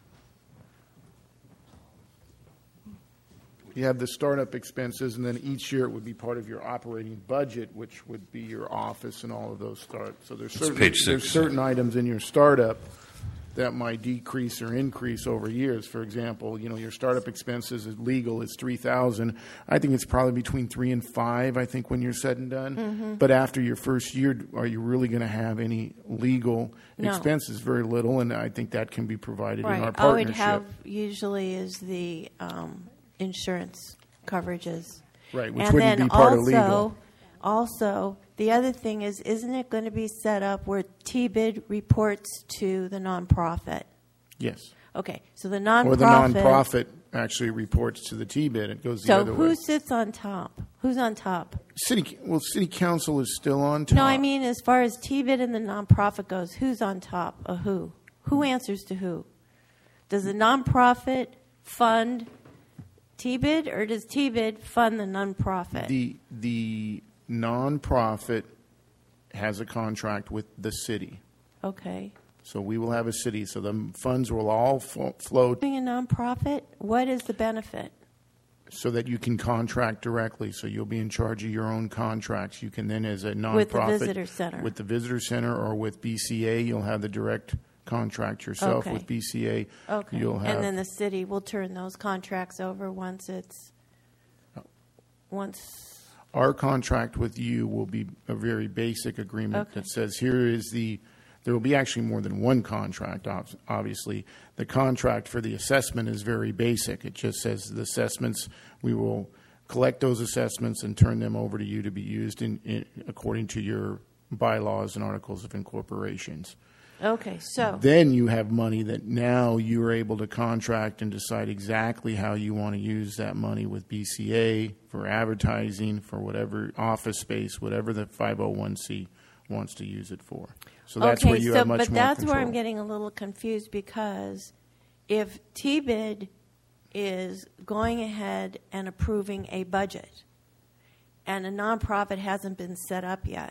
You have the startup expenses, and then each year it would be part of your operating budget, which would be your office and all of those start. So there's It's certain, page there's six. certain items in your startup that might decrease or increase over years. For example, you know, your startup expenses is legal is three thousand. I think it's probably between three and five. I think when you're said and done. Mm-hmm. But after your first year, are you really going to have any legal No. expenses? Very little, and I think that can be provided in our Right, all partnership. we'd have usually is the um, insurance coverages. Right, which And wouldn't then be part of also, legal. Also, the other thing is, isn't it going to be set up where T B I D reports to the nonprofit? Yes. Okay, so the nonprofit. Or the nonprofit actually reports to the T B I D. It goes the So other who way. sits on top? Who's on top? City, well, city council is still on top. No, I mean as far as T B I D and the nonprofit goes, who's on top of who? Who answers to who? Does the nonprofit fund T B I D or does T B I D fund the nonprofit? the the nonprofit has a contract with the city, Okay. so we will have a city. So the funds will all fo- flow Being a nonprofit, what is the benefit? so that you can contract directly. So you'll be in charge of your own contracts. You can then, as a nonprofit, With the visitor center. with the visitor center, or with B C A, you'll have the direct contract yourself. Okay. With B C A, Okay. you'll have And then the city will turn those contracts over once it's once our contract with you will be a very basic agreement Okay. that says here is the, there will be actually more than one contract, ob- obviously. The contract for the assessment is very basic. It just says the assessments, we will collect those assessments and turn them over to you to be used in, in according to your bylaws and articles of incorporations. Okay, so Then you have money that now you are able to contract and decide exactly how you want to use that money with B C A for advertising, for whatever office space, whatever the five oh one c wants to use it for. So that's okay, where you so have much but more that's control. where I'm getting a little confused because if T B I D is going ahead and approving a budget and a nonprofit hasn't been set up yet,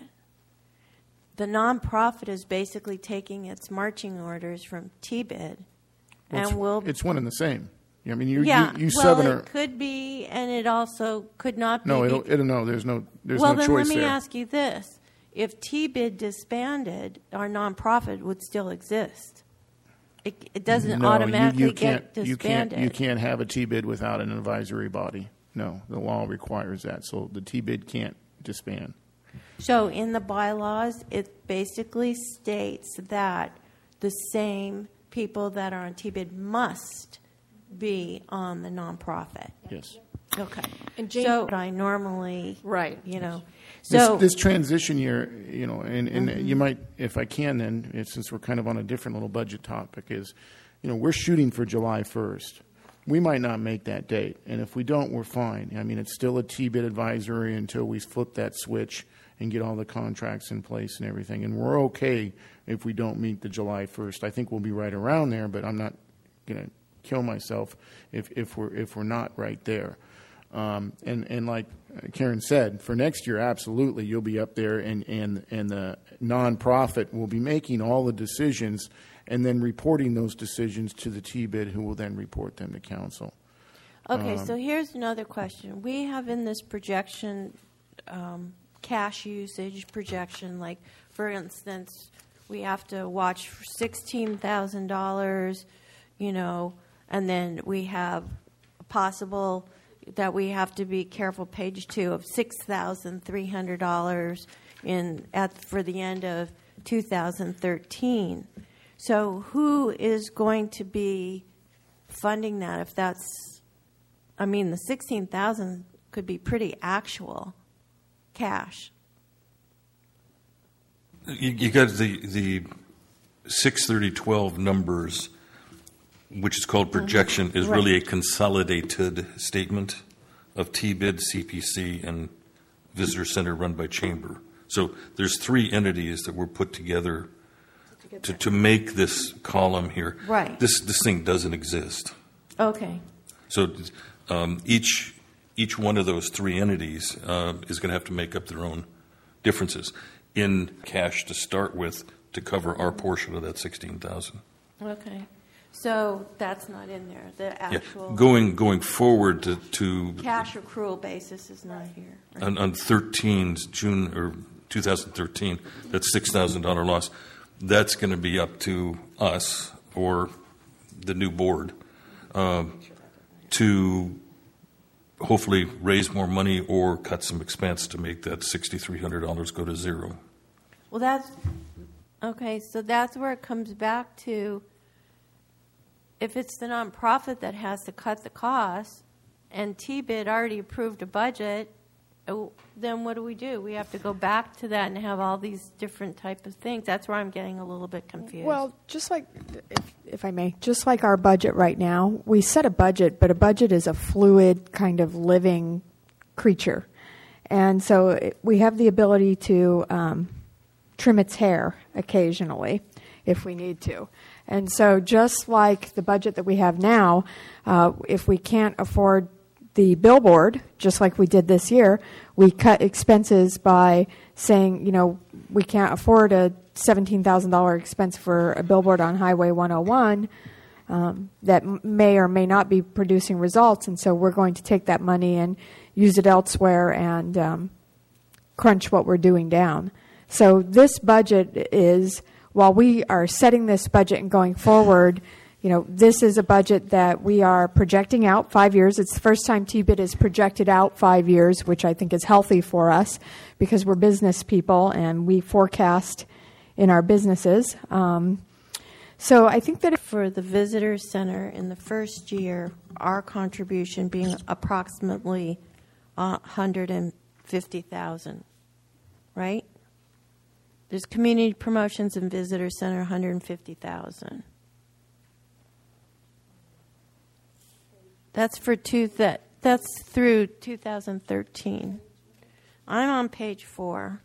the nonprofit is basically taking its marching orders from T B I D Well, and it's, will it's one and the same. I mean, you yeah, you, you well, seven it are could be, and it also could not be. no, be- it'll, it'll no. There's no there's well, no then choice let me there. ask you this: if T B I D disbanded, our nonprofit would still exist. It, it doesn't no, automatically you, you can't, get you can't disbanded. you can't have a T B I D without an advisory body. No, the law requires that. So the T B I D can't disband. So in the bylaws, it basically states that the same people that are on T B I D must be on the nonprofit. Yes. Okay. And Jane- so I normally, Right. you know, This, so this transition year, you know, and, and Mm-hmm. you might, if I can, then eh, since we're kind of on a different little budget topic, is, you know, we're shooting for July first. We might not make that date, and if we don't, we're fine. I mean, it's still a T B I D advisory until we flip that switch and get all the contracts in place and everything, and we're okay if we don't meet the July first. I think we'll be right around there, but I'm not going to kill myself if, if we're if we're not right there. Um, and, and like Karen said, for next year, absolutely, you'll be up there, and, and, and the nonprofit will be making all the decisions and then reporting those decisions to the T B I D, who will then report them to council. Okay, Um, so here's another question. We have in this projection um, cash usage projection, like, for instance, we have to watch for sixteen thousand dollars, you know, and then we have a possible that we have to be careful, page two, of six thousand three hundred dollars in at for the end of two thousand thirteen. So who is going to be funding that? If that's, I mean, the sixteen thousand could be pretty actual cash. You, you got the the six thirty twelve numbers, which is called projection, is Right. really a consolidated statement of T-bid, C P C, and visitor center run by Chamber. So there's three entities that were put together to, to make this column here. Right. This this thing doesn't exist. Okay. So um, each each one of those three entities uh, is going to have to make up their own differences in cash to start with to cover our portion of that sixteen thousand. Okay. So that's not in there. The actual Yeah. Going going forward to, to cash accrual basis is not here. Right? on, on thirteen June or two thousand thirteen, that six thousand dollar loss, that's going to be up to us or the new board uh, to hopefully raise more money or cut some expense to make that six thousand three hundred dollars go to zero. Well, that's okay. So that's where it comes back to. If it's the nonprofit that has to cut the costs, and T-bid already approved a budget, oh, then what do we do? We have to go back to that and have all these different type of things. That's where I'm getting a little bit confused. Well, just like, if, if I may, just like our budget right now, we set a budget, but a budget is a fluid kind of living creature. And so it, we have the ability to um, trim its hair occasionally if we need to. And so just like the budget that we have now, uh, if we can't afford the billboard, just like we did this year, we cut expenses by saying, you know, we can't afford a seventeen thousand dollars expense for a billboard on Highway one oh one um, that m- may or may not be producing results. And so we're going to take that money and use it elsewhere and um, crunch what we're doing down. So this budget is... While we are setting this budget and going forward, you know, this is a budget that we are projecting out five years. It's the first time T-bid is projected out five years, which I think is healthy for us because we're business people and we forecast in our businesses. Um, so I think that if for the visitor center in the first year, our contribution being approximately one hundred fifty thousand dollars, right? There's community promotions and visitor center, one hundred fifty thousand dollars. That's for two that that's through two thousand thirteen. I'm on page four.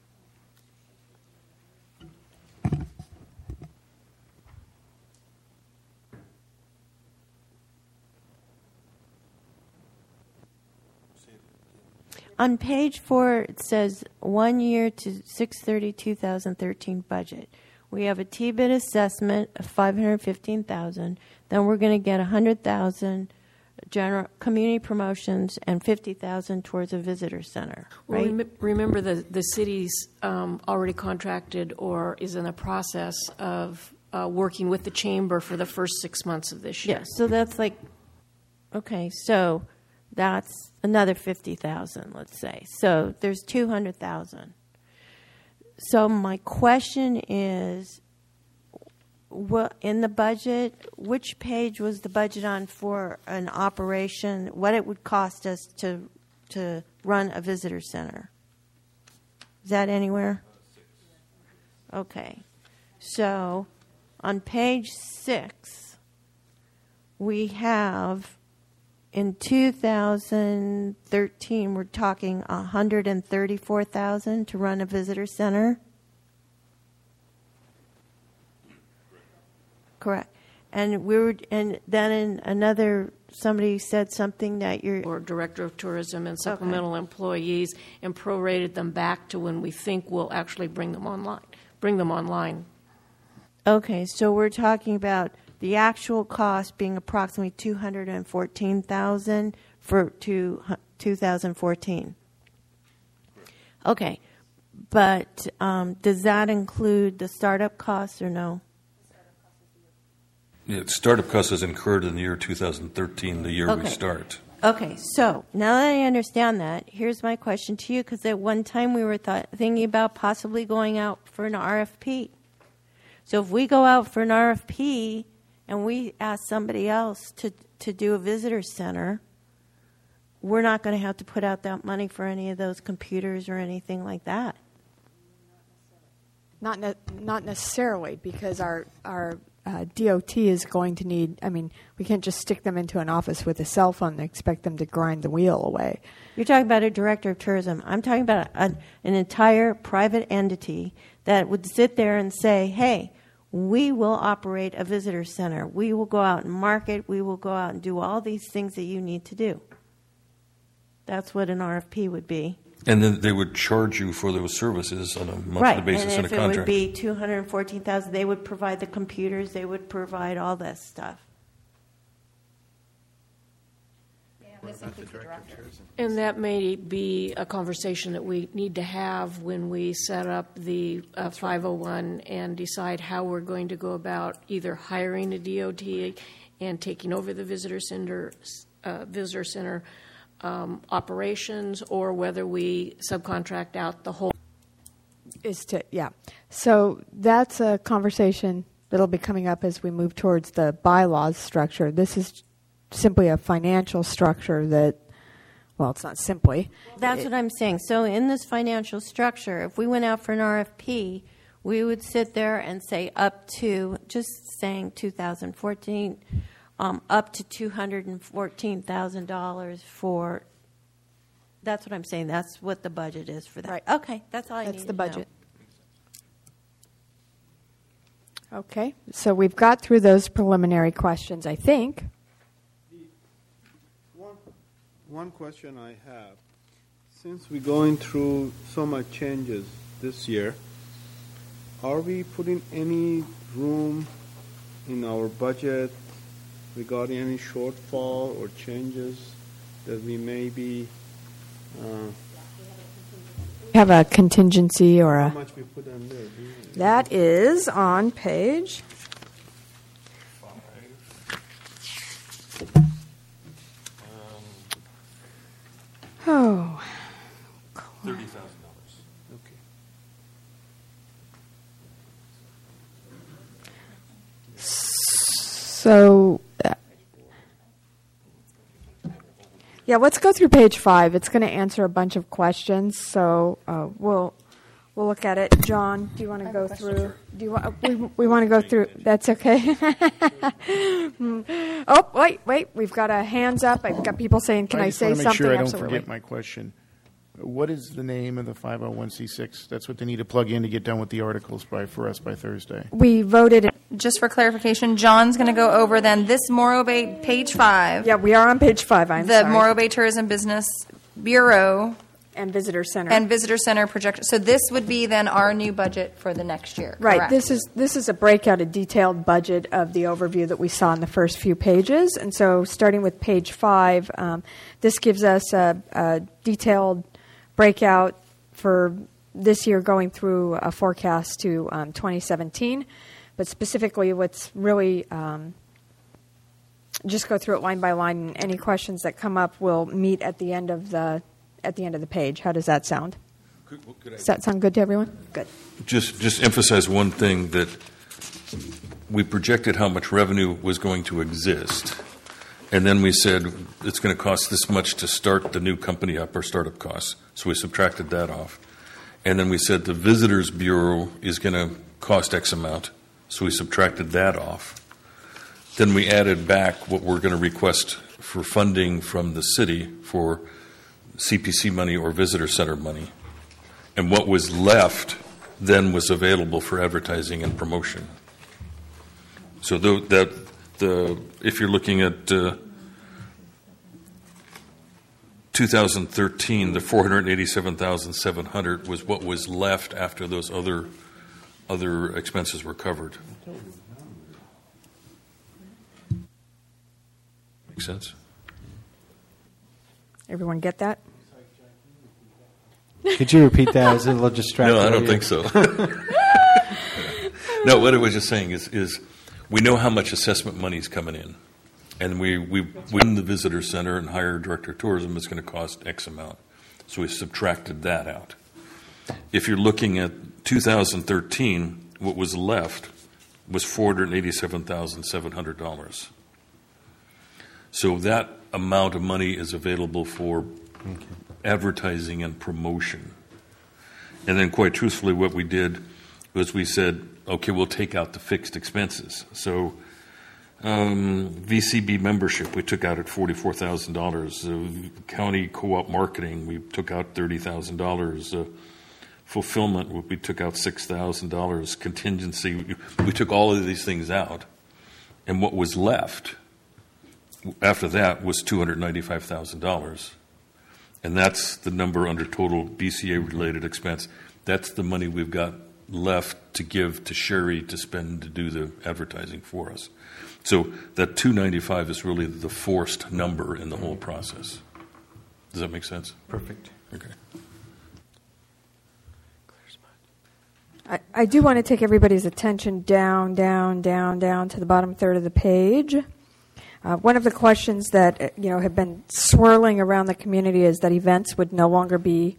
On page four, it says one year to six thirty two thousand thirteen budget. We have a T-bid assessment of five hundred fifteen thousand dollars. Then we're going to get one hundred thousand dollars general community promotions and fifty thousand dollars towards a visitor center. Well, Right? rem- remember, the, the city's um, already contracted or is in the process of uh, working with the chamber for the first six months of this year. Yeah, so that's like, okay, so that's another fifty thousand, let's say. So there's two hundred thousand. So my question is, what in the budget, which page was the budget on for an operation, what it would cost us to to run a visitor center? Is that anywhere? Okay. So on page six, we have in two thousand thirteen, we're talking one hundred thirty-four thousand dollars to run a visitor center. Correct. And we were, and then in another, somebody said something that you're, Or director of tourism and supplemental employees, and prorated them back to when we think we'll actually bring them online. Bring them online. okay, so we're talking about the actual cost being approximately two hundred fourteen thousand dollars for to two thousand fourteen. Okay, but um, does that include the startup costs or no? Yeah, startup costs is incurred in the year two thousand thirteen, the year we Okay. start. Okay, so now that I understand that, here's my question to you, because at one time we were thought, thinking about possibly going out for an R F P. So if we go out for an R F P and we ask somebody else to, to do a visitor center, we're not going to have to put out that money for any of those computers or anything like that. Not ne- not necessarily, because our our uh, D O T is going to need. I mean, we can't just stick them into an office with a cell phone and expect them to grind the wheel away. You're talking about a director of tourism. I'm talking about a, an entire private entity that would sit there and say, "Hey, we will operate a visitor center. We will go out and market. We will go out and do all these things that you need to do." That's what an R F P would be. And then they would charge you for those services on a monthly Right, basis and in a if it contract. would be two hundred fourteen thousand dollars, they would provide the computers, they would provide all that stuff. And that may be a conversation that we need to have when we set up the uh, five oh one and decide how we're going to go about either hiring a D O T and taking over the visitor center, uh, visitor center um, operations, or whether we subcontract out the whole. Is to yeah. So that's a conversation that'll be coming up as we move towards the bylaws structure. This is simply a financial structure that, well, it's not simply. That's It- what I'm saying. So in this financial structure, if we went out for an R F P, we would sit there and say up to, just saying two thousand fourteen, um, up to two hundred fourteen thousand dollars for, that's what I'm saying. That's what the budget is for that. Right. Okay, that's all I need That's to the know. budget. Okay, so we've got through those preliminary questions, I think. One, one question I have. Since we're going through so much changes this year, are we putting any room in our budget regarding any shortfall or changes that we may be, uh, We have a contingency or how a. much we put in there? Do you- That is on page. Oh. Thirty thousand dollars. Okay. So, uh, yeah, let's go through page five. It's going to answer a bunch of questions, so uh, we'll we'll look at it. John, do you want to go through? Do you want? We, we want to go through. That's okay. Oh, wait, wait. We've got a hands up. I've got people saying, "Can I, just say want to make something?" sure I don't Absolutely. forget my question. What is the name of the five oh one c six? That's what they need to plug in to get done with the articles by for us by Thursday. We voted. Just for clarification, John's going to go over then this Morro Bay, page five, Yeah, we are on page five. I'm the sorry. Morro Bay Tourism Business Bureau and visitor center. and Visitor Center project. So this would be then our new budget for the next year. Right. correct? This is this is a breakout, a detailed budget of the overview that we saw in the first few pages. And so, starting with page five, um, this gives us a, a detailed breakout for this year, going through a forecast to um, twenty seventeen. But specifically, what's really um, just go through it line by line. And any questions that come up will meet at the end of the at the end of the page. How does that sound? Could, could I Does that sound good to everyone? Good. just just emphasize one thing, that we projected how much revenue was going to exist, and then we said it's going to cost this much to start the new company up, or startup costs. So we subtracted that off, and then we said the Visitors Bureau is going to cost X amount. So we subtracted that off. Then we added back what we're going to request for funding from the city for C P C money or visitor center money. And what was left then was available for advertising and promotion. So tho- that the if you're looking at uh, two thousand thirteen, the four hundred eighty-seven thousand seven hundred was what was left after those other other expenses were covered. Make sense? Everyone get that? Could you repeat that? Is it a little distracting? No, I don't think so. No, what I was just saying is, is we know how much assessment money is coming in. And we, we win the visitor center and hire a director of tourism, it's going to cost X amount. So we subtracted that out. If you're looking at two thousand thirteen, what was left was four hundred eighty-seven thousand seven hundred dollars. So that amount of money is available for okay. advertising and promotion. And then quite truthfully, what we did was we said, okay, we'll take out the fixed expenses. So um, V C B membership, we took out at forty-four thousand dollars. Uh, county co-op marketing, we took out thirty thousand dollars. Uh, fulfillment, we took out six thousand dollars. Contingency, we, we took all of these things out. And what was left after that was two hundred ninety-five thousand dollars. And that's the number under total B C A-related expense. That's the money we've got left to give to Sherry to spend to do the advertising for us. So that two hundred ninety-five is really the forced number in the whole process. Does that make sense? Perfect. Okay. I, I do want to take everybody's attention down, down, down, down to the bottom third of the page. Uh, one of the questions that you know have been swirling around the community is that events would no longer be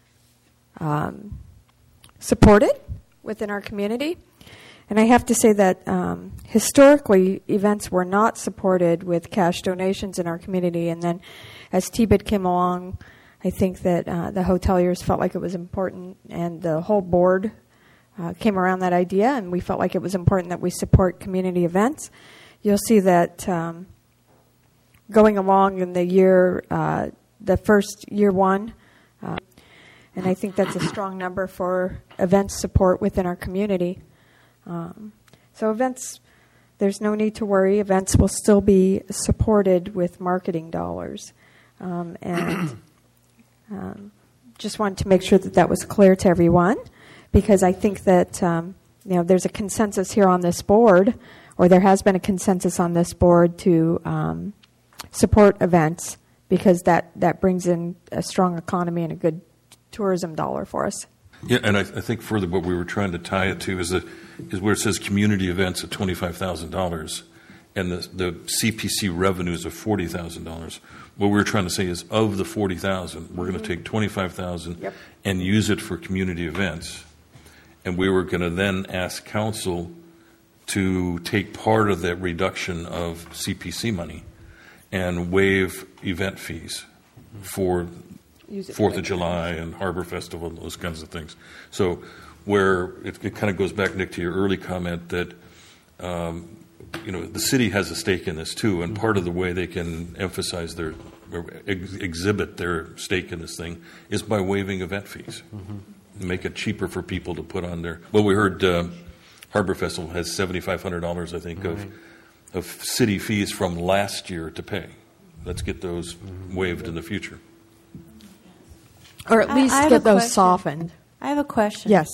um, supported within our community. And I have to say that um, historically, events were not supported with cash donations in our community. And then as T B I D came along, I think that uh, the hoteliers felt like it was important, and the whole board uh, came around that idea, and we felt like it was important that we support community events. You'll see that um, going along in the year, uh, the first year one, uh, and I think that's a strong number for events support within our community. Um, so events, there's no need to worry. Events will still be supported with marketing dollars. Um, and um, just wanted to make sure that that was clear to everyone, because I think that um, you know there's a consensus here on this board, or there has been a consensus on this board to um, support events, because that, that brings in a strong economy and a good tourism dollar for us. Yeah, and I, I think further what we were trying to tie it to is, that, is where it says community events at twenty-five thousand dollars and the, the C P C revenues of forty thousand dollars. What we were trying to say is of the forty thousand dollars, we're mm-hmm. going to take twenty-five thousand dollars yep. and use it for community events. And we were going to then ask council to take part of that reduction of C P C money and waive event fees for Fourth of July and Harbor Festival and those kinds of things. So where it, it kind of goes back, Nick, to your early comment that um, you know the city has a stake in this too, and part of the way they can emphasize their or ex- exhibit their stake in this thing is by waiving event fees. Mm-hmm. Make it cheaper for people to put on their. Well, we heard uh, Harbor Festival has seventy-five hundred dollars, I think, right. of of city fees from last year to pay. Let's get those mm-hmm. waived in the future. Or at least get those question. softened. I have a question. Yes.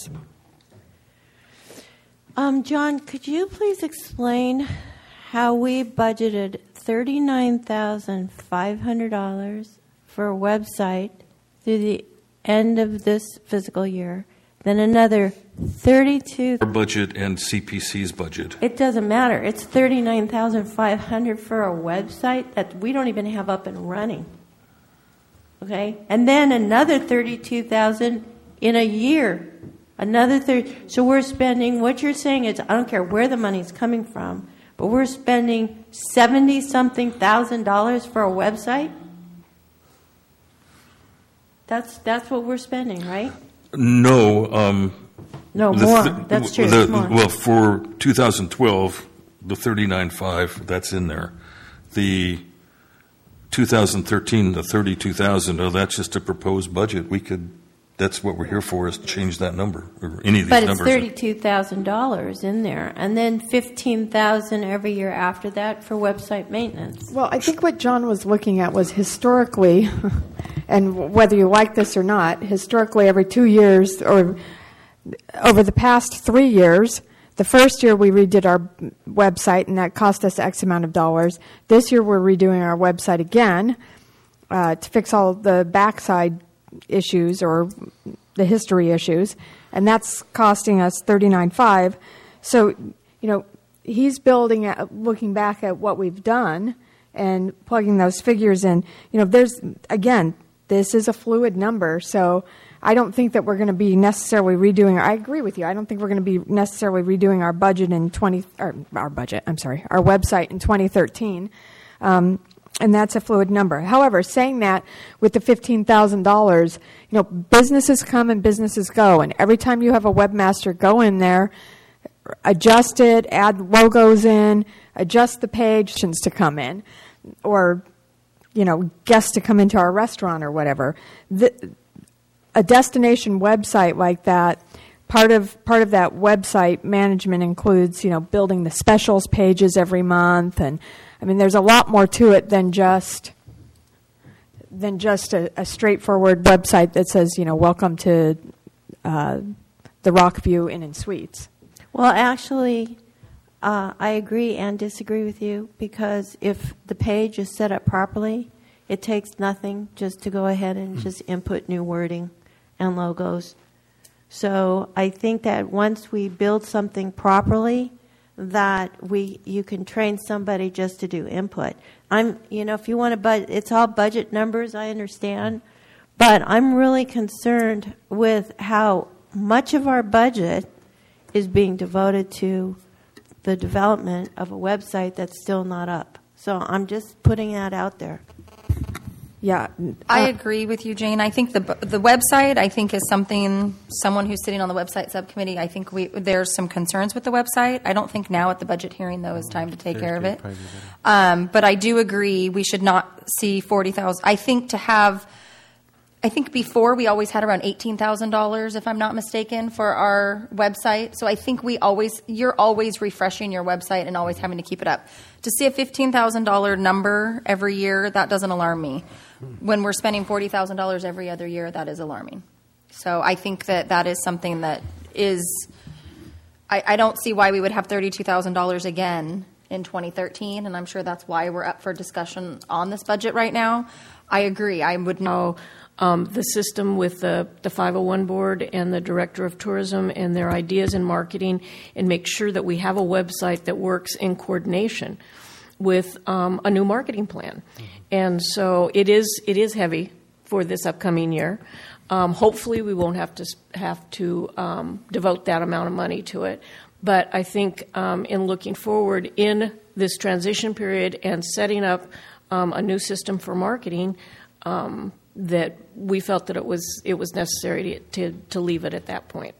Um, John, could you please explain how we budgeted thirty-nine thousand five hundred dollars for a website through the end of this fiscal year, then another thirty-two. Our budget and C P C's budget. It doesn't matter. It's thirty-nine thousand five hundred dollars for a website that we don't even have up and running. Okay, and then another thirty-two thousand dollars in a year. Another thirty. So we're spending. What you're saying is, I don't care where the money's coming from, but we're spending seventy something thousand dollars for a website. That's that's what we're spending, right? No. Um, no more. Th- that's true. The, more. Well, for two thousand twelve, the thirty-nine five that's in there. The two thousand thirteen, the thirty-two thousand. Oh, that's just a proposed budget. We could. That's what we're here for, is to change that number or any of these but numbers. But it's thirty-two thousand dollars in there, and then fifteen thousand dollars every year after that for website maintenance. Well, I think what John was looking at was historically, and whether you like this or not, historically every two years or over the past three years, the first year we redid our website, and that cost us X amount of dollars. This year we're redoing our website again uh, to fix all the backside issues or the history issues, and that's costing us thirty-nine five. So, you know, he's building at, looking back at what we've done and plugging those figures in. You know, there's, again, this is a fluid number, so I don't think that we're going to be necessarily redoing. I agree with you. I don't think we're going to be necessarily redoing our budget in twenty. Or our budget. I'm sorry, our website in twenty thirteen, um, and that's a fluid number. However, saying that, with the fifteen thousand dollars, you know, businesses come and businesses go, and every time you have a webmaster go in there, adjust it, add logos in, adjust the page to come in, or you know, guests to come into our restaurant or whatever. The, a destination website like that, part of part of that website management includes, you know, building the specials pages every month, and I mean, there's a lot more to it than just than just a, a straightforward website that says, you know, welcome to uh, the Rockview Inn and Suites. Well, actually, uh, I agree and disagree with you, because if the page is set up properly, it takes nothing just to go ahead and just input new wording and logos. So I think that once we build something properly, that we you can train somebody just to do input. I'm, you know, if you want to budget, it's all budget numbers, I understand, but I'm really concerned with how much of our budget is being devoted to the development of a website that's still not up. So I'm just putting that out there. Yeah, I agree with you, Jane. I think the the website, I think, is something, someone who's sitting on the website subcommittee, I think we there's some concerns with the website. I don't think now at the budget hearing, though, is time to take care of it. Um, but I do agree we should not see forty thousand dollars. I think to have, I think before we always had around eighteen thousand dollars, if I'm not mistaken, for our website. So I think we always, you're always refreshing your website and always having to keep it up. To see a fifteen thousand dollars number every year, that doesn't alarm me. When we're spending forty thousand dollars every other year, that is alarming. So I think that that is something that is, I, I don't see why we would have thirty-two thousand dollars again in twenty thirteen, and I'm sure that's why we're up for discussion on this budget right now. I agree. I would know um, the system with the, the five oh one board and the director of tourism and their ideas in marketing, and make sure that we have a website that works in coordination with um, a new marketing plan. Mm-hmm. And so it is it is heavy for this upcoming year. Um, hopefully we won't have to have to um, devote that amount of money to it. But I think um, in looking forward in this transition period and setting up um, a new system for marketing, um, that we felt that it was it was necessary to, to, to leave it at that point.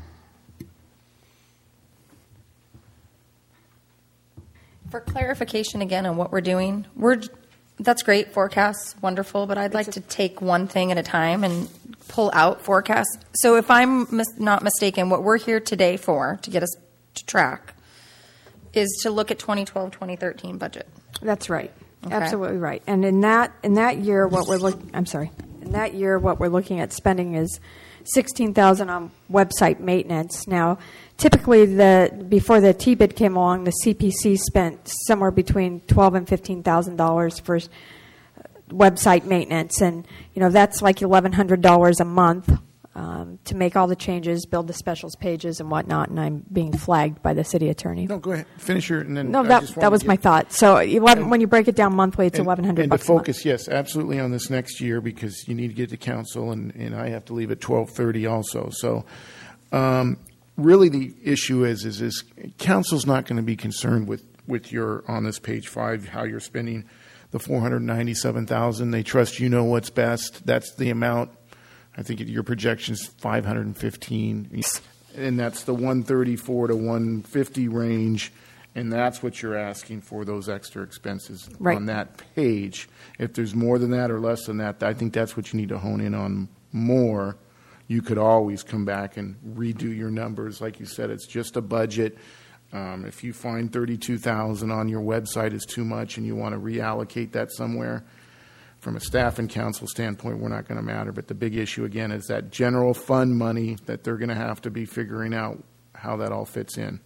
For clarification again on what we're doing, we're that's great, forecasts, wonderful, but I'd like to take one thing at a time and pull out forecasts. So if I'm mis- not mistaken, what we're here today for, to get us to track, is to look at twenty twelve twenty thirteen budget. That's right. Okay. Absolutely right. And in that in that year, what we're look I'm sorry. In that year, what we're looking at spending is sixteen thousand dollars on website maintenance. Now, typically, the before the T B I D came along, the C P C spent somewhere between twelve thousand dollars and fifteen thousand dollars for website maintenance, and you know that's like eleven hundred dollars a month um, to make all the changes, build the specials pages and whatnot. And I'm being flagged by the city attorney. No, go ahead, finish your and then. No, I that just that was to my get, thought. So eleven, and, when you break it down monthly, it's and, eleven hundred and bucks to focus, a month. yes, absolutely on this next year, because you need to get to council, and, and I have to leave at twelve thirty also. So. Um, Really, the issue is, is, is council's not going to be concerned with, with your, on this page five, how you're spending the four hundred ninety-seven thousand dollars. They trust you know what's best. That's the amount. I think your projection is five hundred fifteen, and that's the one thirty-four to one fifty range, and that's what you're asking for, those extra expenses right. on that page. If there's more than that or less than that, I think that's what you need to hone in on more. You could always come back and redo your numbers. Like you said, it's just a budget. Um, if you find thirty-two thousand dollars on your website is too much and you want to reallocate that somewhere, from a staff and council standpoint, we're not going to matter. But the big issue, again, is that general fund money that they're going to have to be figuring out how that all fits in.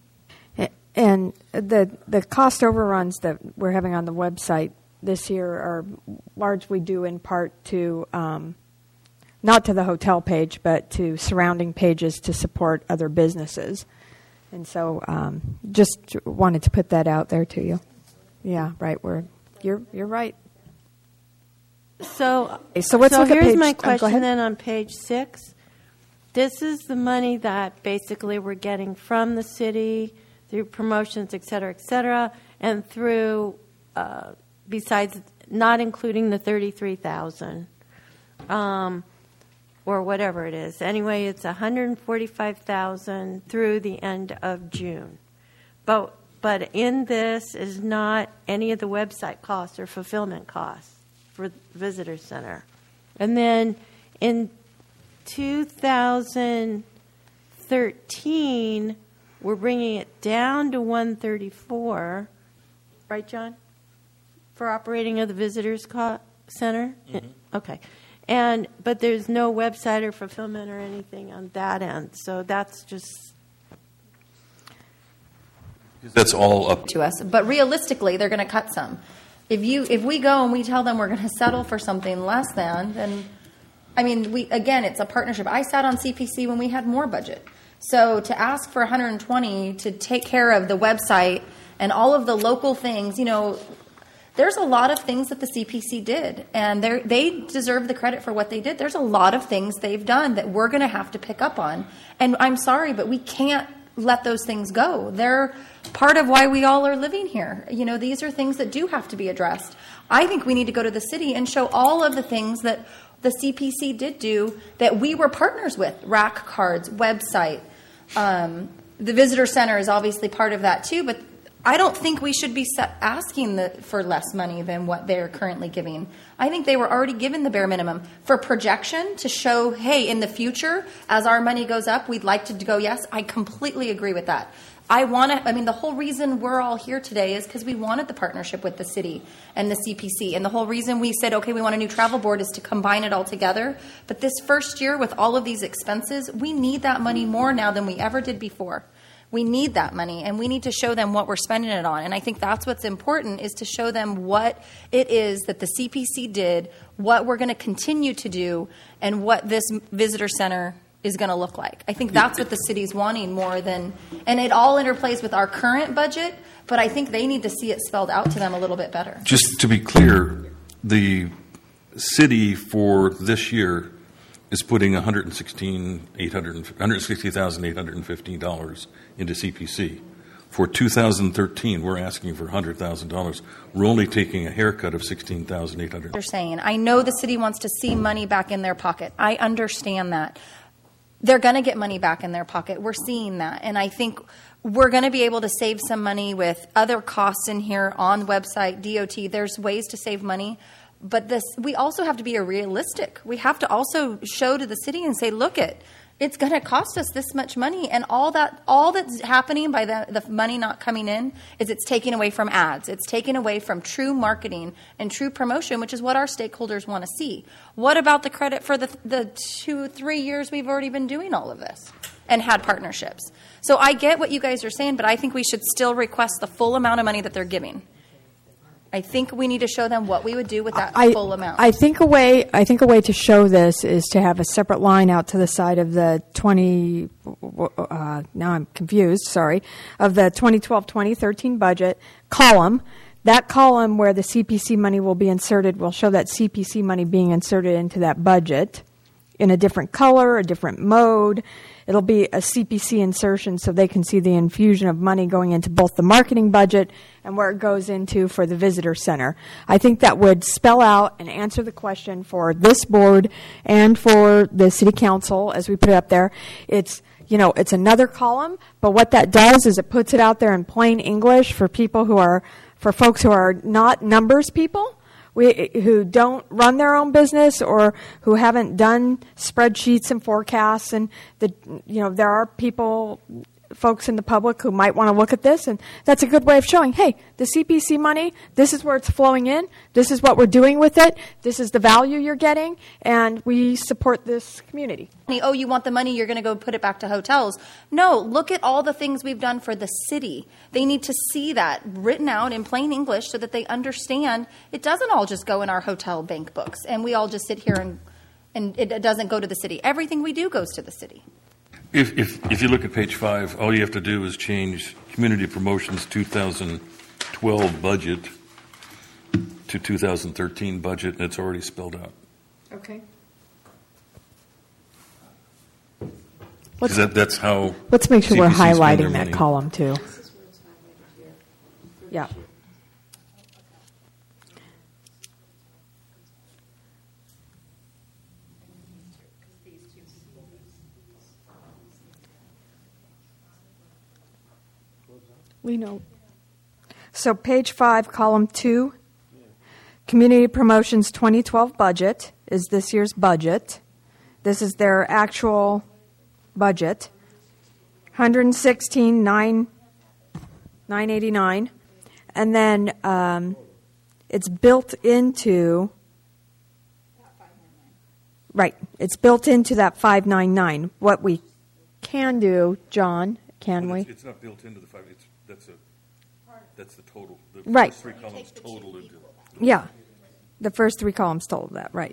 And the the cost overruns that we're having on the website this year are largely due in part to um, not to the hotel page, but to surrounding pages to support other businesses. And so um, just wanted to put that out there to you. Yeah, right. We're You're you're right. So, Okay, so let's look at here's page- my oh, go question ahead. then on page six. This is the money that basically we're getting from the city through promotions, et cetera, et cetera, and through, uh, besides not including the thirty-three thousand um, or whatever it is. Anyway, it's one hundred forty-five thousand through the end of June. But but in this is not any of the website costs or fulfillment costs for the visitor center. And then in two thousand thirteen, we're bringing it down to one thirty-four, right, John? For operating of the visitors co- center? Okay. And but there's no website or fulfillment or anything on that end. So that's just That's all up to us. But realistically, they're going to cut some. If you if we go and we tell them we're going to settle for something less than, then I mean, we again, it's a partnership. I sat on C P C when we had more budget. So to ask for one hundred twenty to take care of the website and all of the local things, you know, there's a lot of things that the C P C did, and they they deserve the credit for what they did. There's a lot of things they've done that we're going to have to pick up on. And I'm sorry, but we can't let those things go. They're part of why we all are living here. You know, these are things that do have to be addressed. I think we need to go to the city and show all of the things that the C P C did do that we were partners with. Rack cards, website. Um, the visitor center is obviously part of that too, but I don't think we should be asking the, for less money than what they're currently giving. I think they were already given the bare minimum. For projection, to show, hey, in the future, as our money goes up, we'd like to go, yes, I completely agree with that. I want to, I mean, the whole reason we're all here today is because we wanted the partnership with the city and the C P C. And the whole reason we said, okay, we want a new travel board is to combine it all together. But this first year with all of these expenses, we need that money more now than we ever did before. We need that money, and we need to show them what we're spending it on. And I think that's what's important, is to show them what it is that the C P C did, what we're going to continue to do, and what this visitor center is going to look like. I think that's what the city's wanting more than, and it all interplays with our current budget, but I think they need to see it spelled out to them a little bit better. Just to be clear, the city for this year is putting one hundred sixteen thousand eight hundred fifteen dollars into C P C. For two thousand thirteen, we're asking for one hundred thousand dollars. We're only taking a haircut of sixteen thousand eight hundred dollars. They're saying, I know the city wants to see money back in their pocket. I understand that. They're going to get money back in their pocket. We're seeing that. And I think we're going to be able to save some money with other costs in here on website, D O T. There's ways to save money. But this, we also have to be a realistic. We have to also show to the city and say, look, it, it's going to cost us this much money. And all that, all that's happening by the, the money not coming in is it's taking away from ads. It's taking away from true marketing and true promotion, which is what our stakeholders want to see. What about the credit for the, the two, three years we've already been doing all of this and had partnerships? So I get what you guys are saying, but I think we should still request the full amount of money that they're giving. I think we need to show them what we would do with that I, full amount. I think a way I think a way to show this is to have a separate line out to the side of the twenty. Uh, now I'm confused. Sorry, of the twenty twelve twenty thirteen budget column. That column where the C P C money will be inserted will show that C P C money being inserted into that budget in a different color, a different mode. It'll be a C P C insertion so they can see the infusion of money going into both the marketing budget and where it goes into for the visitor center. I think that would spell out and answer the question for this board and for the city council as we put it up there. It's, you know, it's another column, but what that does is it puts it out there in plain English for people who are, for folks who are not numbers people. We, who don't run their own business or who haven't done spreadsheets and forecasts, and the, you know, there are people, folks in the public who might want to look at this, and that's a good way of showing, hey, the C P C money, this is where it's flowing in, this is what we're doing with it, this is the value you're getting, and we support this community. Oh, you want the money, you're going to go put it back to hotels. No, look at all the things we've done for the city. They need to see that written out in plain English so that they understand it doesn't all just go in our hotel bank books and we all just sit here and, and it doesn't go to the city. Everything we do goes to the city. If, if, if you look at page five, all you have to do is change Community Promotions two thousand twelve budget to two thousand thirteen budget, and it's already spelled out. Okay. 'Cause that, that's how. Let's make sure C P we're C spend their highlighting that money. column too. Yeah. We know. So page five, column two, Community Promotions twenty twelve budget is this year's budget. This is their actual budget. one hundred sixteen thousand nine hundred eighty-nine. And then um, it's built into, right, it's built into that five ninety-nine. What we can do, John, can Well, we? It's, it's not built into the five. It's that's a that's the total. The Right. first three columns total into. Yeah, the first three columns told that, right.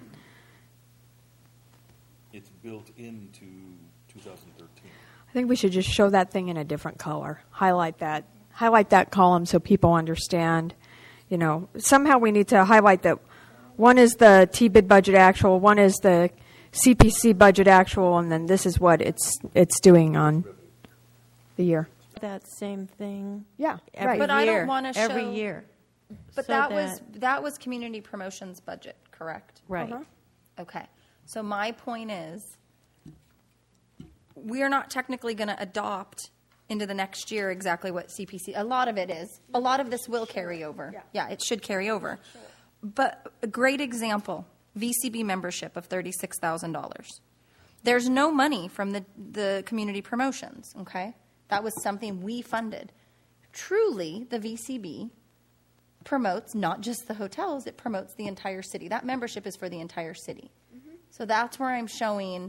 It's built into two thousand thirteen. I think we should just show that thing in a different color. Highlight that. Highlight that column so people understand. You know, somehow we need to highlight that one is the T-bid budget actual, one is the C P C budget actual, and then this is what it's it's doing on the year. That same thing. Yeah, every right. But I don't year, wanna every show- year. But So that was that was community promotions budget, correct? right. Uh-huh. Okay. So my point is, we're not technically going to adopt into the next year exactly what C P C. A lot of it is. A lot of this will carry over. Yeah. Yeah, it should carry over. But a great example, V C B membership of thirty-six thousand dollars. There's no money from the, the community promotions, okay? That was something we funded. Truly, the V C B promotes not just the hotels, it promotes the entire city. That membership is for the entire city. Mm-hmm. So that's where I'm showing,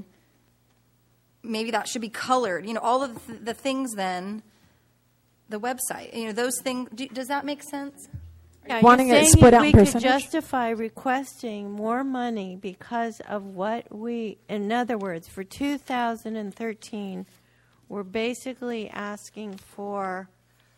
maybe that should be colored. You know, all of the, the things then, the website, you know, those things, do, does that make sense? Yeah, Wanting you're it saying split out we in could percentage? justify requesting more money because of what we, in other words, for two thousand thirteen, we're basically asking for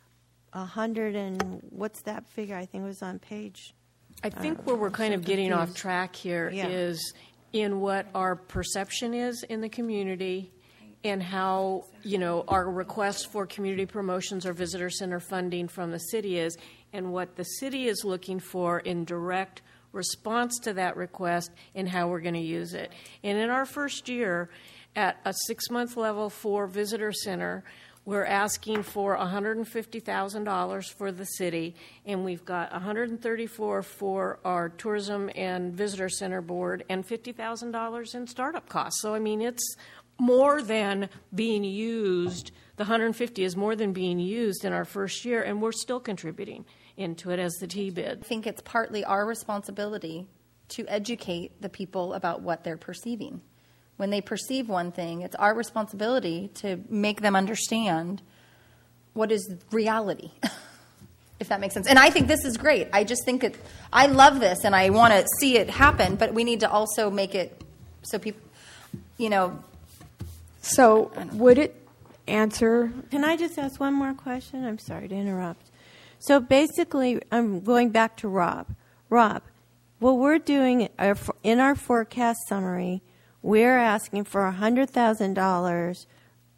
a hundred and, what's that figure? I think it was on page. I think where we're kind of getting off confused. track here is Yeah. in what our perception is in the community and how, you know, our request for community promotions or visitor center funding from the city is, and what the city is looking for in direct response to that request and how we're going to use it. And in our first year, at a six-month level for visitor center, we're asking for one hundred fifty thousand dollars for the city, and we've got one hundred thirty-four thousand dollars for our tourism and visitor center board, and fifty thousand dollars in startup costs. So, I mean, it's more than being used. The one hundred fifty is more than being used in our first year, and we're still contributing into it as the T-bid. I think it's partly our responsibility to educate the people about what they're perceiving. When they perceive one thing, it's our responsibility to make them understand what is reality, if that makes sense. And I think this is great. I just think it, I love this and I want to see it happen, but we need to also make it so people, you know. So would it answer? Can I just ask one more question? I'm sorry to interrupt. So basically, I'm going back to Rob. Rob, what we're doing in our forecast summary, we're asking for one hundred thousand dollars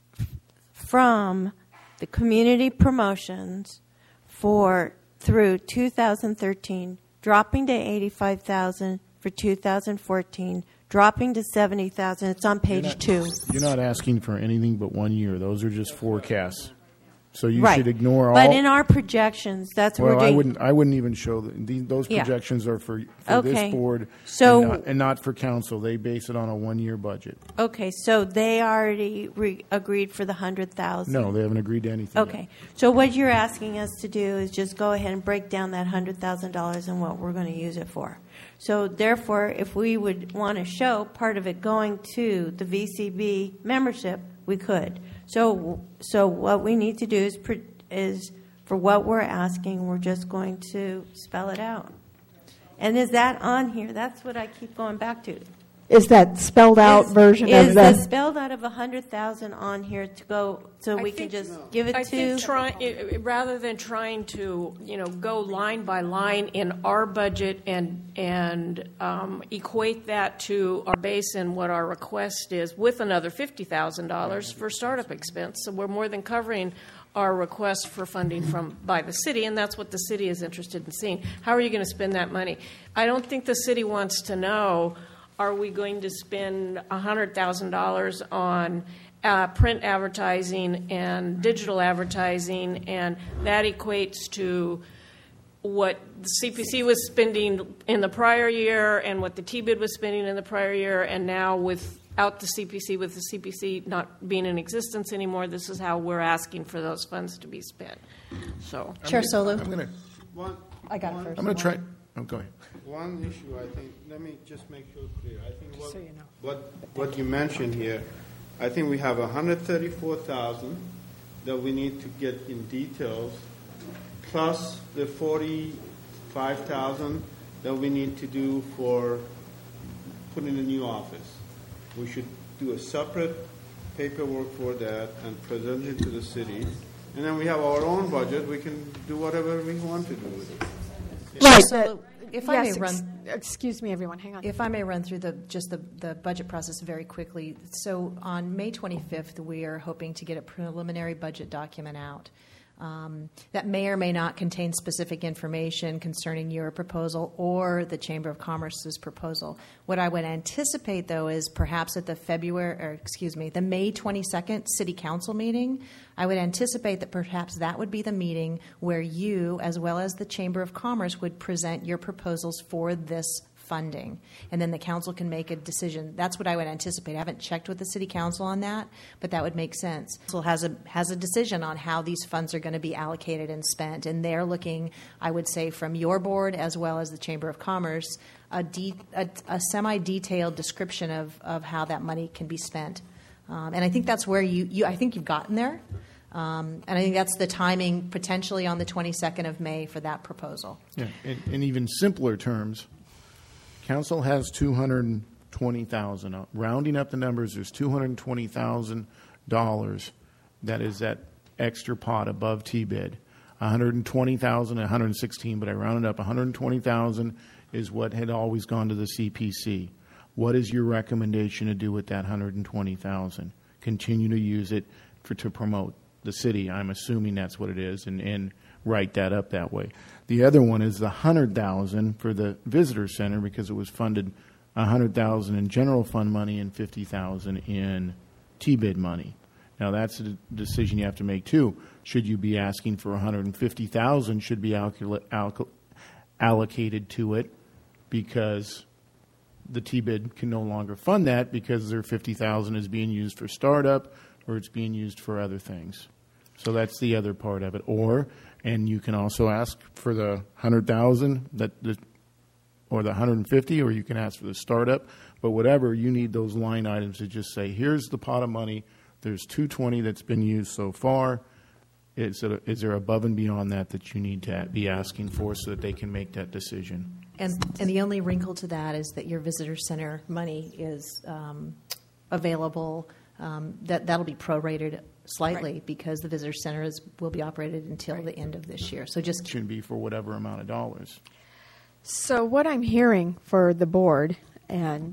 from the community promotions for through two thousand thirteen, dropping to eighty-five thousand dollars for two thousand fourteen, dropping to seventy thousand dollars. It's on page You're not- two. You're not asking for anything but one year. Those are just forecasts. So you Right. should ignore all. But in our projections, that's what Well, we're I doing. wouldn't. I wouldn't even show the, the, those Yeah. projections are for, for Okay. this board, So- and not, and not for council. They base it on a one-year budget. Okay, so they already re- agreed for the one hundred thousand dollars? No, they haven't agreed to anything. Okay, so what you're asking us to do is just go ahead and break down that one hundred thousand dollars and what we're going to use it for. So therefore, if we would want to show part of it going to the V C B membership, we could. So so what we need to do is, pr- is for what we're asking, we're just going to spell it out. And is that on here? That's what I keep going back to. is that spelled out Is- version is of the the? spelled out of a hundred thousand on here to go, so I we can think- just give it I to? think try, i- i- rather than trying to, you know, go line by line in our budget and, and um, equate that to our base and what our request is with another fifty thousand dollars for startup expense. So we're more than covering our request for funding from, by the city, and that's what the city is interested in seeing. How are you going to spend that money? I don't think the city wants to know, are we going to spend one hundred thousand dollars on uh, print advertising and digital advertising, and that equates to what the C P C was spending in the prior year and what the T B I D was spending in the prior year, and now without the C P C, with the C P C not being in existence anymore, this is how we're asking for those funds to be spent. So, Chair Solu. I'm going to, One, I got it one- first. I'm going to try, oh, go ahead. One issue, I think, let me just make sure clear. I think what, So you know. what, what you mentioned here, I think we have one hundred thirty-four thousand that we need to get in details, plus the forty-five thousand that we need to do for putting a new office. We should do a separate paperwork for that and present it to the city. And then we have our own budget. We can do whatever we want to do with it. Right. So if I may Yes, ex- run, excuse me, everyone, hang on. if I may run through the, just the, the budget process very quickly. So on May twenty-fifth, we are hoping to get a preliminary budget document out. Um, that may or may not contain specific information concerning your proposal or the Chamber of Commerce's proposal. What I would anticipate, though, is perhaps at the February, or excuse me, the May twenty-second City Council meeting, I would anticipate that perhaps that would be the meeting where you, as well as the Chamber of Commerce, would present your proposals for this funding, and then the council can make a decision. That's what I would anticipate. I haven't checked with the city council on that, but that would make sense. Council has a has a decision on how these funds are going to be allocated and spent, and they're looking, I would say, from your board as well as the Chamber of Commerce, a, de- a, a semi-detailed description of, of how that money can be spent. Um, and I think that's where you, you I think you've gotten there. Um, and I think that's the timing potentially on the twenty-second of May for that proposal. Yeah, in, in even simpler terms, council has two hundred twenty thousand dollars. Rounding up the numbers, there's two hundred twenty thousand dollars that is that extra pot above T B I D. one hundred twenty thousand dollars, one hundred sixteen, but I rounded up. one hundred twenty thousand dollars is what had always gone to the C P C. What is your recommendation to do with that one hundred twenty thousand dollars? Continue to use it for to promote the city. I'm assuming that's what it is, and, and write that up that way. The other one is the one hundred thousand dollars for the visitor center, because it was funded one hundred thousand dollars in general fund money and fifty thousand dollars in T B I D money. Now that's a decision you have to make too. Should you be asking for one hundred fifty thousand dollars should be alloc- alloc- allocated to it, because the T B I D can no longer fund that because their fifty thousand dollars is being used for startup or it's being used for other things. So that's the other part of it. Or, and you can also ask for the one hundred thousand dollars that the, or the one hundred fifty, or you can ask for the startup. But whatever, you need those line items to just say, here's the pot of money. There's two hundred twenty that's been used so far. Is, it, is there above and beyond that that you need to be asking for so that they can make that decision? And, and the only wrinkle to that is that your visitor center money is um, available. Um, that that'll be prorated slightly Right. because the visitor center is will be operated until Right. the end of this year. So just It should be for whatever amount of dollars. So what I'm hearing for the board, and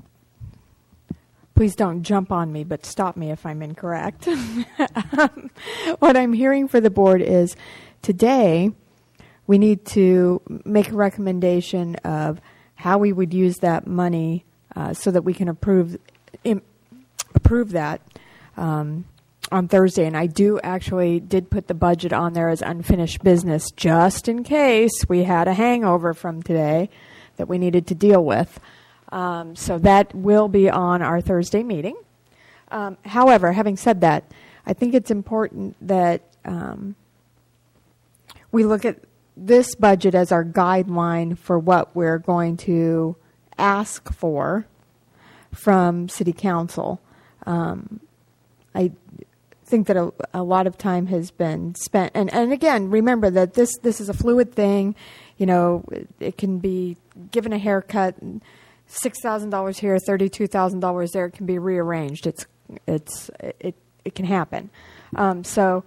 please don't jump on me, but stop me if I'm incorrect. um, what I'm hearing for the board is today we need to make a recommendation of how we would use that money uh, so that we can approve im- approve that um, on Thursday. And I do actually did put the budget on there as unfinished business just in case we had a hangover from today that we needed to deal with. Um, so that will be on our Thursday meeting. Um, however, having said that, I think it's important that um, we look at this budget as our guideline for what we're going to ask for from City Council. Um, I think that a, a lot of time has been spent, and, and again, remember that this, this is a fluid thing. You know, it, it can be given a haircut, and six thousand dollars here, thirty-two thousand dollars there. It can be rearranged. It's it's it it can happen. Um, so.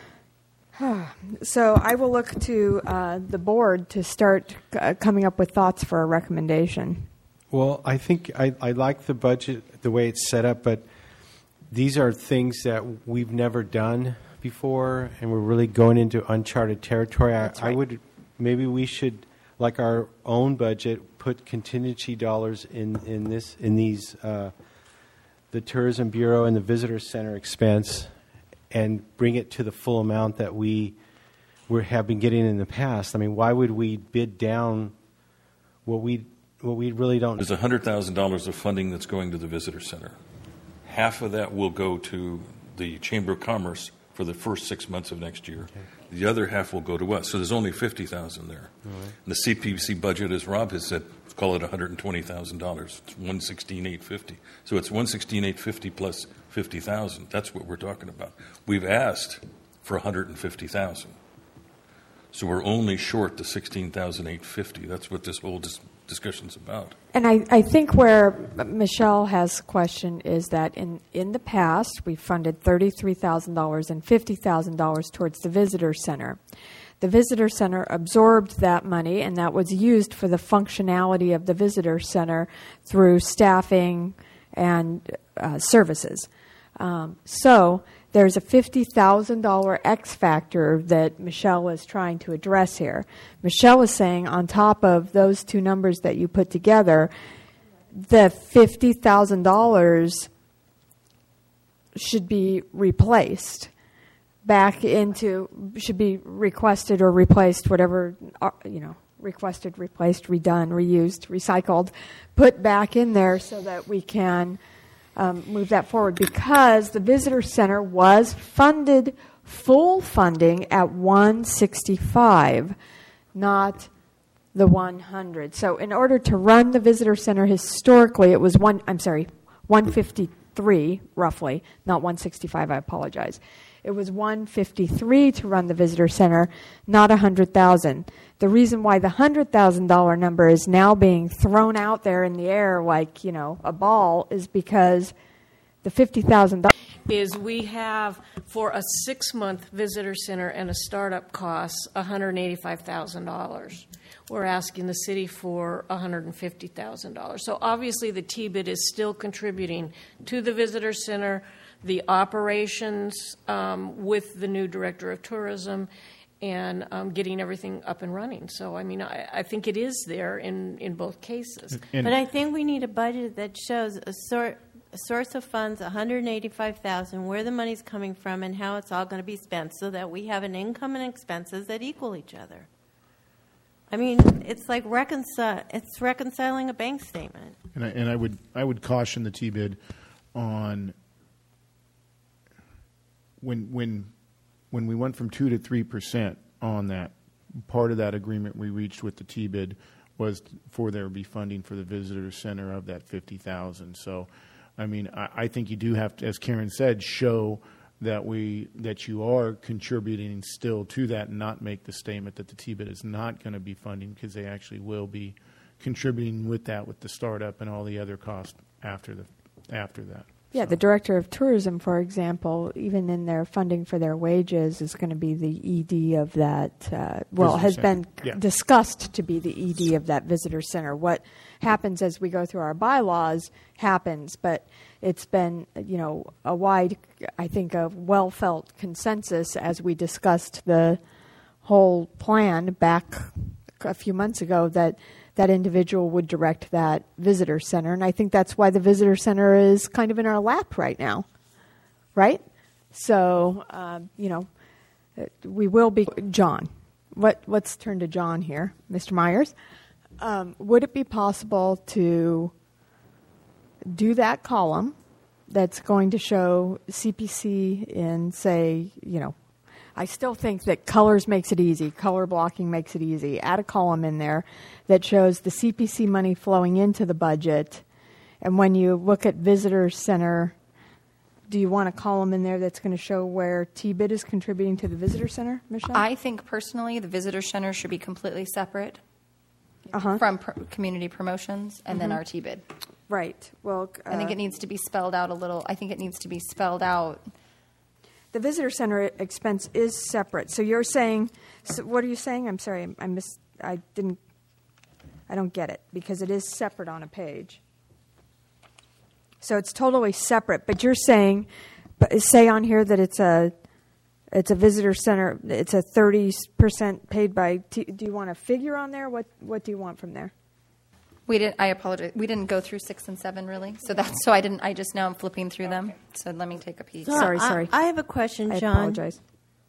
So I will look to uh, the board to start uh, coming up with thoughts for a recommendation. Well, I think I, I like the budget, the way it's set up, but these are things that we've never done before, and we're really going into uncharted territory. I, That's right. I would, maybe we should, like our own budget, put contingency dollars in, in this, in these, uh, the Tourism Bureau and the Visitor Center expense, and bring it to the full amount that we we have been getting in the past. I mean, why would we bid down what we what we really don't? There's one hundred thousand dollars of funding that's going to the Visitor Center. Half of that will go to the Chamber of Commerce for the first six months of next year. Okay. The other half will go to us. So there's only fifty thousand dollars there. Right. And the C P C budget, as Rob has said, call it one hundred twenty thousand dollars. It's one hundred sixteen thousand eight hundred fifty dollars. So it's one hundred sixteen thousand eight hundred fifty dollars plus fifty thousand dollars. That's what we're talking about. We've asked for one hundred fifty thousand dollars. So we're only short the sixteen thousand eight hundred fifty dollars. That's what this whole dis- discussion's about. And I, I think where Michelle has a question is that in, in the past, we funded thirty-three thousand dollars and fifty thousand dollars towards the Visitor Center. The Visitor Center absorbed that money, and that was used for the functionality of the Visitor Center through staffing and uh, services. Um, so there's a fifty thousand dollars X factor that Michelle is trying to address here. Michelle is saying on top of those two numbers that you put together, the fifty thousand dollars should be replaced back into, should be requested or replaced, whatever, uh, you know, requested, replaced, redone, reused, recycled, put back in there so that we can um, move that forward, because the Visitor Center was funded, full funding at one sixty-five, not the one hundred. So in order to run the Visitor Center historically, it was one, I'm sorry, one fifty-three roughly, not one sixty-five, I apologize. It was one fifty-three to run the Visitor Center, not one hundred thousand dollars. The reason why the one hundred thousand dollars number is now being thrown out there in the air like, you know, a ball is because the fifty thousand dollars is we have, for a six-month Visitor Center and a startup costs, one hundred eighty-five thousand dollars. We're asking the city for one hundred fifty thousand dollars. So obviously the T B I D is still contributing to the Visitor Center, the operations um, with the new Director of Tourism, and um, getting everything up and running. So, I mean, I, I think it is there in, in both cases. And but I think we need a budget that shows a, sor- a source of funds, one hundred eighty-five thousand dollars, where the money's coming from, and how it's all going to be spent, so that we have an income and expenses that equal each other. I mean, it's like reconcil- it's reconciling a bank statement. And I, and I would I would caution the T B I D on when when when we went from two to three percent on that. Part of that agreement we reached with the T B I D was for there to be funding for the visitor center of that fifty thousand. So, I mean, I, I think you do have to, as Karen said, show that we that you are contributing still to that, and not make the statement that the T B I D is not going to be funding, because they actually will be contributing with that, with the startup and all the other costs after the after that. Yeah, So. the Director of Tourism, for example, even in their funding for their wages, is going to be the E D of that, uh, well, Visitor has center. been Yeah. discussed to be the E D of that visitor center. What happens as we go through our bylaws happens, but it's been, you know, a wide, I think, a well-felt consensus as we discussed the whole plan back a few months ago that that individual would direct that visitor center. And I think that's why the visitor center is kind of in our lap right now, right? So, um, you know, we will be, John, what, let's turn to John here, Mister Myers. Um, would it be possible to do that column that's going to show C P C in, say, you know, I still think that colors makes it easy. Color blocking makes it easy. Add a column in there that shows the C P C money flowing into the budget. And when you look at visitor center, do you want a column in there that's going to show where T B I D is contributing to the visitor center, Michelle? I think personally the visitor center should be completely separate. Uh-huh. from pr- community promotions and then Mhm. our T bid. Right. Well, I think uh, it needs to be spelled out a little. I think it needs to be spelled out. the visitor center expense is separate. So you're saying, so what are you saying? I'm sorry, I missed, I didn't, I don't get it because it is separate on a page. So it's totally separate, but you're saying, but say on here that it's a, it's a visitor center, it's a thirty percent paid by, T, do you want a figure on there? What, what do you want from there? We didn't. I apologize. We didn't go through six and seven really. So that's so I didn't. I just now I'm flipping through them. So let me take a peek. So Sorry, I- sorry. I have a question, I John. apologize.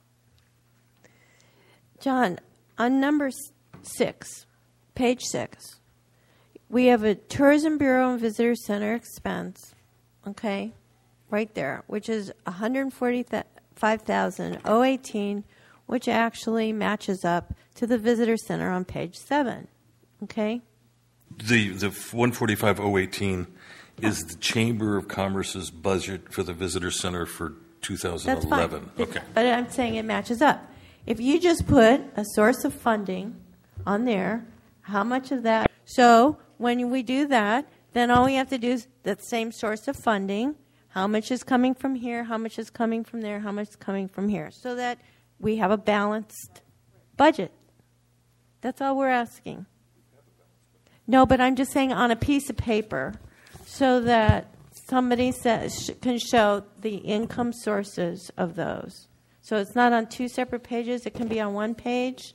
John, on number s- six, page six, we have a Tourism Bureau and Visitor Center expense, okay, right there, which is one hundred forty-five thousand eighteen, which actually matches up to the Visitor Center on page seven, okay? The the one forty-five oh eighteen is the Chamber of Commerce's budget for the visitor center for two thousand eleven. That's fine. Okay. But I'm saying it matches up. If you just put a source of funding on there, how much of that? So when we do that, then all we have to do is that same source of funding. How much is coming from here? How much is coming from there? How much is coming from here? So that we have a balanced budget. That's all we're asking. No, but I'm just saying on a piece of paper so that somebody says, sh- can show the income sources of those. So it's not on two separate pages. It can be on one page.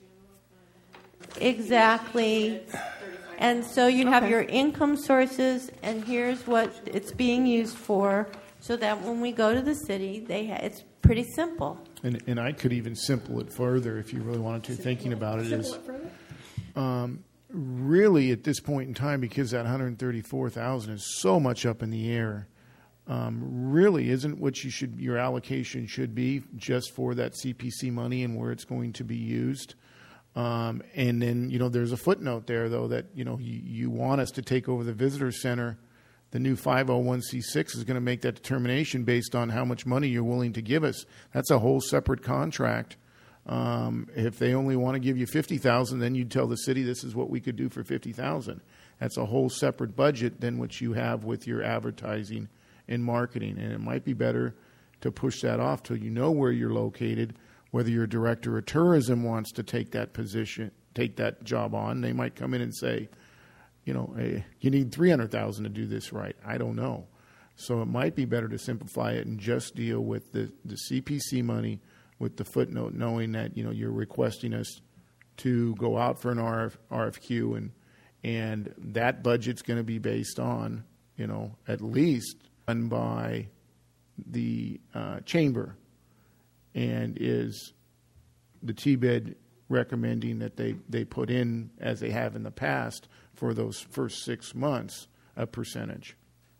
Exactly. And so you have Okay. your income sources, and here's what it's being used for, so that when we go to the city, they ha- it's pretty simple. And, and I could even simple it further if you really wanted to. Thinking about it is, um, really at this point in time, because that one hundred thirty-four thousand is so much up in the air, um, really isn't what you should your allocation should be just for that C P C money and where it's going to be used. Um, and then, you know, there's a footnote there, though, that, you know, you, you want us to take over the visitor center. The new five oh one c six is going to make that determination based on how much money you're willing to give us. That's a whole separate contract. Um, if they only want to give you fifty thousand dollars, then you'd tell the city this is what we could do for fifty thousand dollars. That's a whole separate budget than what you have with your advertising and marketing. And it might be better to push that off till you know where you're located. Whether your director of tourism wants to take that position, take that job on, they might come in and say, you know, hey, you need three hundred thousand dollars to do this right. I don't know. So it might be better to simplify it and just deal with the, the C P C money with the footnote, knowing that, you know, you're requesting us to go out for an R F Q, and and that budget's going to be based on, you know, at least done by the uh, chamber. And is the T B I D recommending that they, they put in, as they have in the past, for those first six months, a percentage?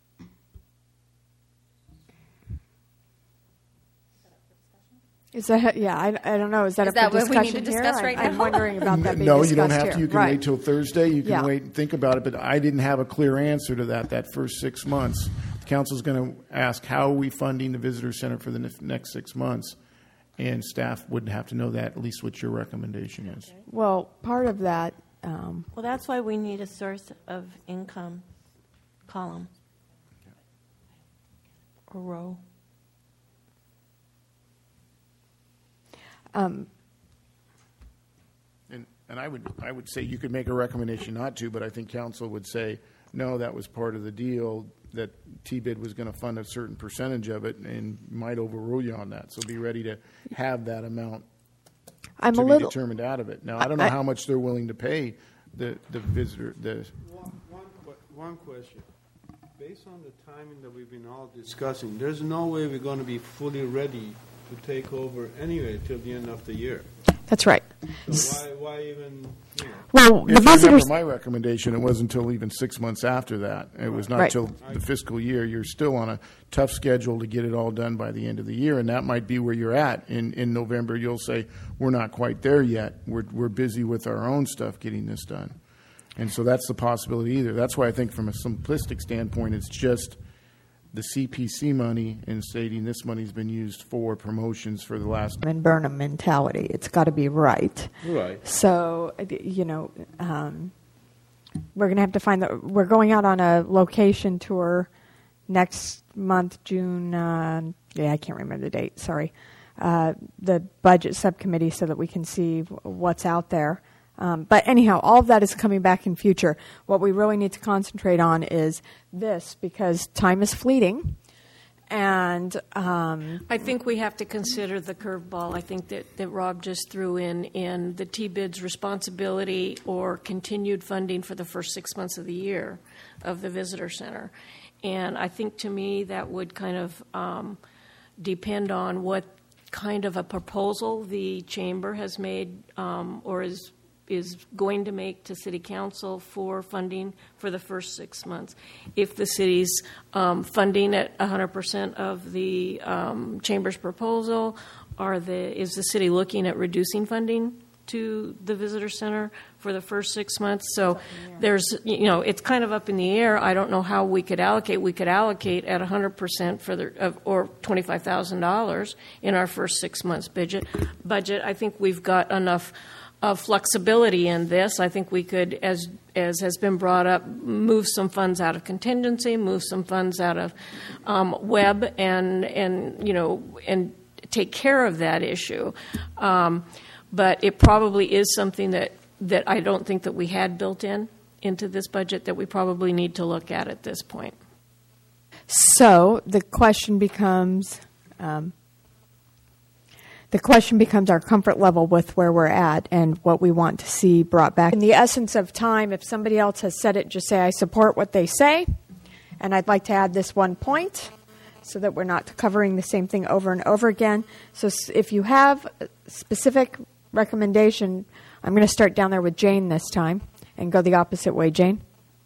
Is that, yeah, I, I don't know. Is that Is up that for what we discussion need to here? discuss I- right I'm now? wondering about that being No, you don't discussed have to. here. You can Right. wait till Thursday. You can Yeah. wait and think about it. But I didn't have a clear answer to that, that first six months. The council's going to ask, how are we funding the visitor center for the ne- next six months? And staff would have to know that, at least what your recommendation is. Well, part of that, um, Well, that's why we need a source of income column or row. um, And, and I would I would say you could make a recommendation not to, but I think council would say, no, that was part of the deal, that T B I D was going to fund a certain percentage of it, and might overrule you on that. So be ready to have that amount I'm to a be little. determined out of it. Now, I don't know I- how much they're willing to pay the, the visitor. The One, one, que- one question. Based on the timing that we've been all discussing, there's no way we're going to be fully ready to take over anyway till the end of the year. That's right. So why, why even, you know? Well, if the you visitors. remember my recommendation, it wasn't until even six months after that. It was not Right. till the fiscal year. You're still on a tough schedule to get it all done by the end of the year, and that might be where you're at. In in November, you'll say, we're not quite there yet. We're we're busy with our own stuff getting this done. And so that's the possibility either. That's why I think from a simplistic standpoint, it's just the C P C money and stating this money's been used for promotions for the last. And Burnham mentality. It's got to be right. Right. So, you know, um, we're going to have to find the. We're going out on a location tour next month, June. Uh, yeah, I can't remember the date. Sorry. Uh, the budget subcommittee, so that we can see what's out there. Um, but anyhow, all of that is coming back in future. What we really need to concentrate on is this, because time is fleeting. And um, I think we have to consider the curveball. I think that, that Rob just threw in in the T BID's responsibility or continued funding for the first six months of the year of the visitor center. And I think to me that would kind of um, depend on what kind of a proposal the chamber has made um, or is is going to make to City Council for funding for the first six months. If the city's um, funding at one hundred percent of the um, chamber's proposal, are the is the city looking at reducing funding to the visitor center for the first six months? So there's, you know, it's kind of up in the air. I don't know how we could allocate. We could allocate at one hundred percent for the, of, or twenty-five thousand dollars in our first six months budget. Budget. I think we've got enough of flexibility in this. I think we could, as as has been brought up, move some funds out of contingency, move some funds out of um, web, and and you know and take care of that issue. Um, but it probably is something that that I don't think that we had built in into this budget that we probably need to look at at this point. So the question becomes. Um, The question becomes our comfort level with where we're at and what we want to see brought back. In the essence of time, if somebody else has said it, just say, I support what they say. And I'd like to add this one point so that we're not covering the same thing over and over again. So if you have a specific recommendation, I'm going to start down there with Jane this time and go the opposite way. Jane?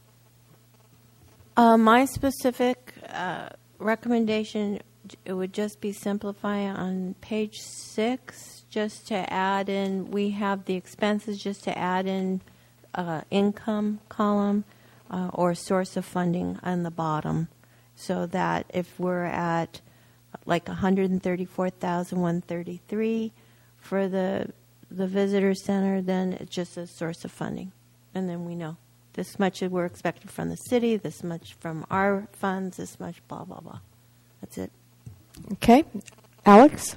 Uh, my specific uh, recommendation, it would just be simplify on page six, just to add in, we have the expenses, just to add in uh, income column uh, or source of funding on the bottom, so that if we're at like one hundred thirty-four thousand one hundred thirty-three for the the visitor center, then it's just a source of funding, and then we know this much we're expecting from the city, this much from our funds, this much blah blah blah. That's it. Okay. Alex?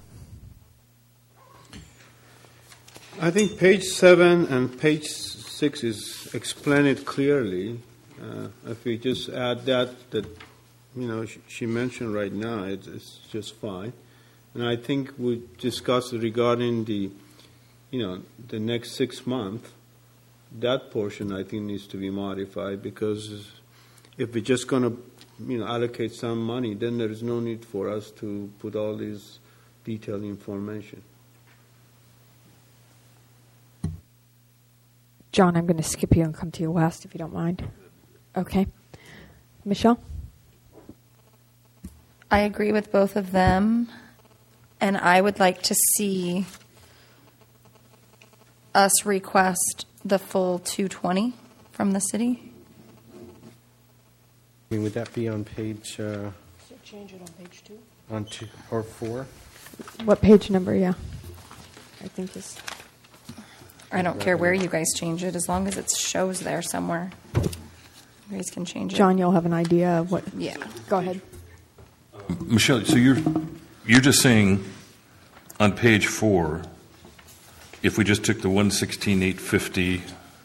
I think page seven and page six is explain it clearly. Uh, if we just add that, that you know, sh- she mentioned right now, it's, it's just fine. And I think we discussed regarding the, you know, the next six months. That portion I think needs to be modified, because if we're just going to, you know, allocate some money, then there is no need for us to put all this detailed information. John, I'm going to skip you and come to you last, if you don't mind. Okay. Michelle? I agree with both of them, and I would like to see us request the full two hundred twenty dollars from the city. I mean, would that be on page, uh, So change it on page two. on two or four? What page number, yeah? I think is... I don't care where you guys change it, as long as it shows there somewhere. You guys can change it. John, you'll have an idea of what... Yeah. Go ahead. Michelle, so you're you're just saying on page four, if we just took the one sixteen eight fifty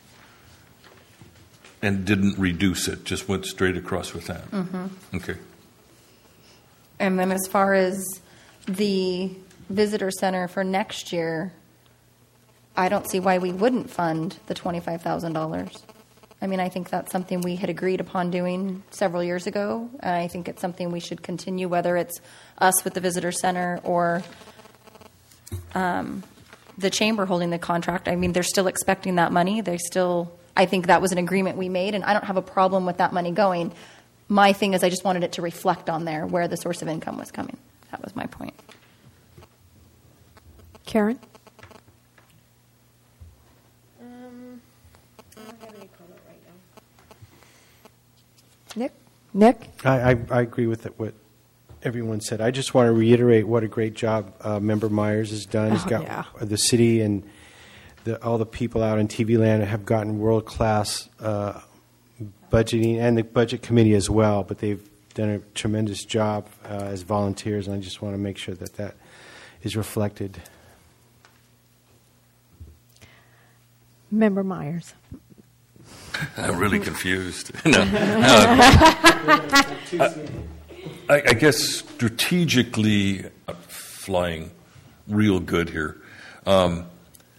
and didn't reduce it, just went straight across with that. Mm-hmm. Okay. And then as far as the visitor center for next year, I don't see why we wouldn't fund the twenty-five thousand dollars. I mean, I think that's something we had agreed upon doing several years ago, and I think it's something we should continue, whether it's us with the visitor center or um, the chamber holding the contract. I mean, they're still expecting that money. They still, I think that was an agreement we made, and I don't have a problem with that money going. My thing is I just wanted it to reflect on there where the source of income was coming. That was my point. Karen? Um, I don't have any comment right now. Nick? Nick? I, I, I agree with it, what everyone said. I just want to reiterate what a great job uh, Member Myers has done. He's Oh, got yeah. the city and the, all the people out in T V land have gotten world-class uh, budgeting and the budget committee as well, but they've done a tremendous job uh, as volunteers, and I just want to make sure that that is reflected. Member Myers. I'm really confused. no, no. I, I guess strategically uh, flying real good here. Um,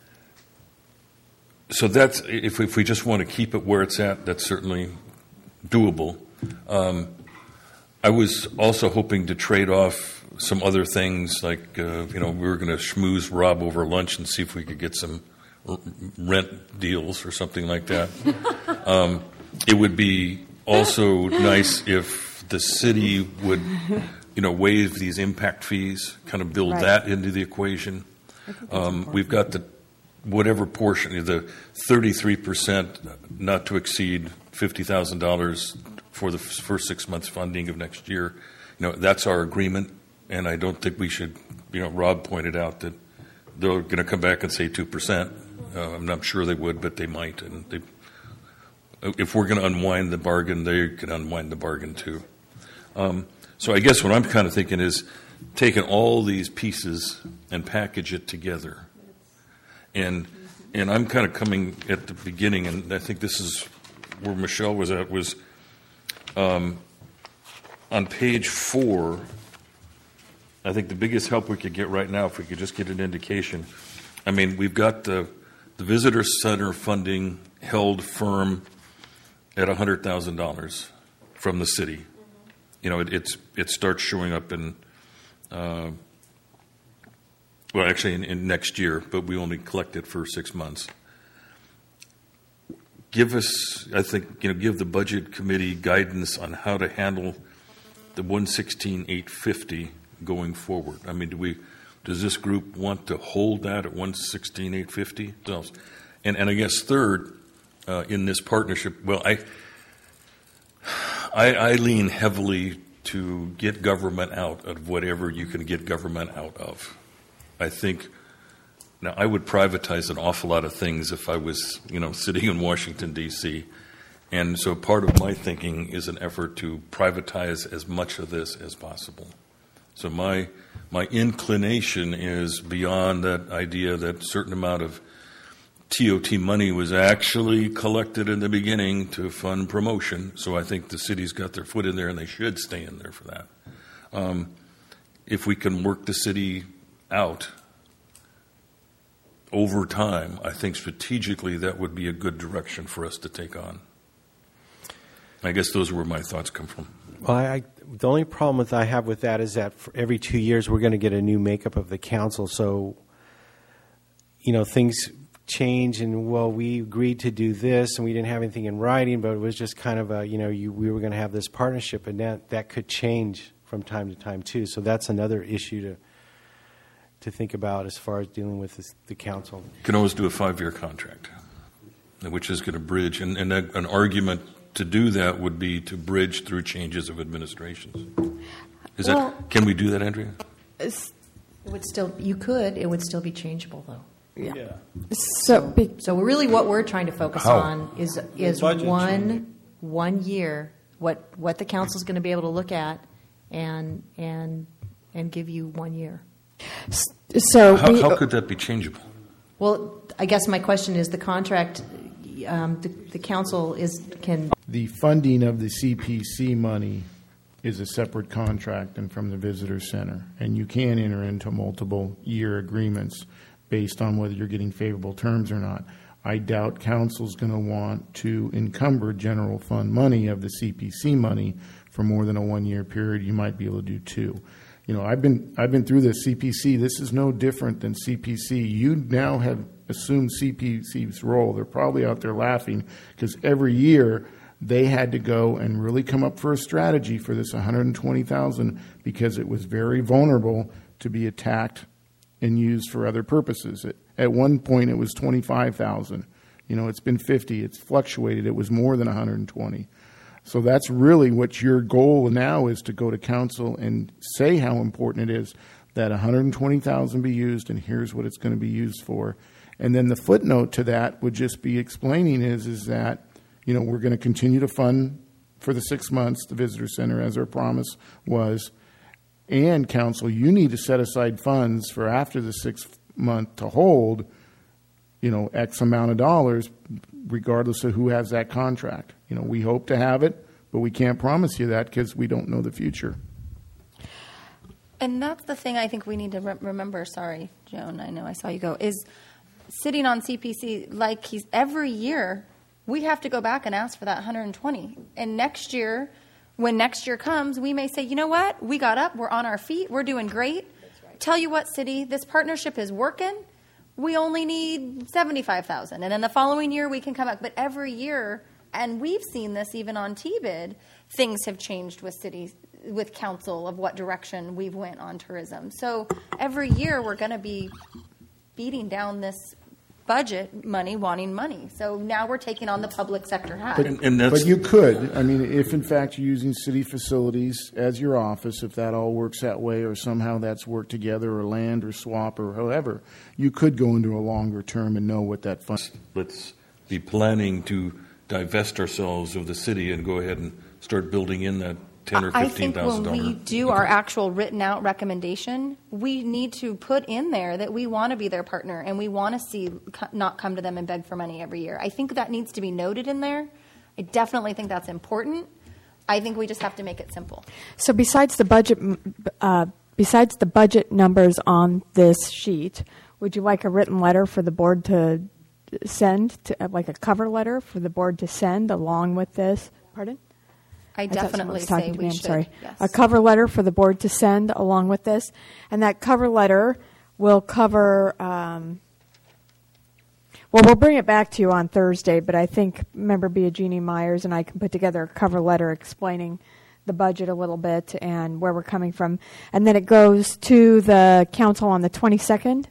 so that's if we, if we just want to keep it where it's at, that's certainly doable. Um, I was also hoping to trade off some other things, like uh, you know we were going to schmooze Rob over lunch and see if we could get some r- rent deals or something like that. um, it would be also nice if the city would, you know, waive these impact fees, kind of build Right. that into the equation. Um, we've got the whatever portion, the thirty-three percent, not to exceed fifty thousand dollars for the f- first six months funding of next year. You know, that's our agreement, and I don't think we should. You know, Rob pointed out that they're going to come back and say two percent. Uh, I'm not sure they would, but they might, and they. If we're going to unwind the bargain, they can unwind the bargain too. Um, so I guess what I'm kind of thinking is taking all these pieces and package it together. And and I'm kind of coming at the beginning, and I think this is where Michelle was at, was um, on page four. I think the biggest help we could get right now, if we could just get an indication. I mean, we've got the, the visitor center funding held firm at one hundred thousand dollars from the city. You know, it, it's it starts showing up in, uh, well, actually in, in next year, but we only collect it for six months. Give us, I think, you know, give the budget committee guidance on how to handle the one sixteen eight fifty going forward. I mean, do we, does this group want to hold that at one sixteen eight fifty? And and I guess third, uh, in this partnership, well, I. I, I lean heavily to get government out of whatever you can get government out of. I think, now I would privatize an awful lot of things if I was, you know, sitting in Washington, D C. And so part of my thinking is an effort to privatize as much of this as possible. So my my inclination is beyond that idea that a certain amount of T O T money was actually collected in the beginning to fund promotion. So I think the city's got their foot in there, and they should stay in there for that. Um, if we can work the city out over time, I think strategically that would be a good direction for us to take on. I guess those are where my thoughts come from. Well, I, I, the only problem with I have with that is that for every two years we're going to get a new makeup of the council. So, you know, things change, and well, we agreed to do this, and we didn't have anything in writing, but it was just kind of a, you know, you, we were going to have this partnership, and that that could change from time to time too. So that's another issue to to think about as far as dealing with this, the council. You can always do a five-year contract, which is going to bridge, and, and that, an argument to do that would be to bridge through changes of administrations. Is Well, that, can we do that, Andrea? It's- It would still, you could, it would still be changeable, though. yeah. So, be, So really what we're trying to focus How? on is, is budget one, changing. one year, what, what the council's going to be able to look at and, and, and give you one year. so How, we, how could that be changeable? Well, I guess my question is the contract, um, the, the council is, can, The funding of the C P C money is a separate contract and from the visitor center, and you can enter into multiple year agreements based on whether you're getting favorable terms or not. I doubt council's going to want to encumber general fund money of the C P C money for more than a one-year period. You might be able to do two. You know, I've been I've been through this C P C. This is no different than C P C. You now have assumed C P C's role. They're probably out there laughing because every year they had to go and really come up for a strategy for this one hundred twenty thousand dollars because it was very vulnerable to be attacked and used for other purposes. At, at one point, it was twenty-five thousand dollars. You know, it's been fifty. It's fluctuated. It was more than one hundred twenty. So that's really what your goal now is, to go to council and say how important it is that one hundred twenty thousand dollars be used, and here's what it's going to be used for. And then the footnote to that would just be explaining is is that You know, we're going to continue to fund for the six months the visitor center as our promise was. And council, you need to set aside funds for after the sixth month to hold, you know, X amount of dollars, regardless of who has that contract. You know, we hope to have it, but we can't promise you that because we don't know the future. And that's the thing I think we need to re- remember. Sorry, Joan, I know I saw you go. Is sitting on C P C like he's every year we have to go back and ask for that one hundred twenty. And next year, when next year comes, we may say, you know what? We got up. We're on our feet. We're doing great. Right. Tell you what, city, this partnership is working. We only need seventy-five thousand dollars. And then the following year, we can come back. But every year, and we've seen this even on T B I D, things have changed with cities, with council of what direction we've went on tourism. So every year, we're going to be beating down this budget money, wanting money. So now we're taking on the public sector hat. But, And- and that's- but you could, I mean, if in fact you're using city facilities as your office, if that all works that way, or somehow that's worked together, or land, or swap, or however, you could go into a longer term and know what that fund. Let's be planning to divest ourselves of the city and go ahead and start building in that ten or I fifteen think thousand when we dollars. do our actual written out recommendation, we need to put in there that we want to be their partner and we want to see co- not come to them and beg for money every year. I think that needs to be noted in there. I definitely think that's important. I think we just have to make it simple. So besides the budget, uh, besides the budget numbers on this sheet, would you like a written letter for the board to send, to, uh, like a cover letter for the board to send along with this? Pardon? I I thought someone definitely was talking say to we me. I'm should. sorry. Yes. A cover letter for the board to send along with this, and that cover letter will cover. Um, well, we'll bring it back to you on Thursday, but I think Member Biagini Myers and I can put together a cover letter explaining the budget a little bit and where we're coming from, and then it goes to the council on the twenty-second.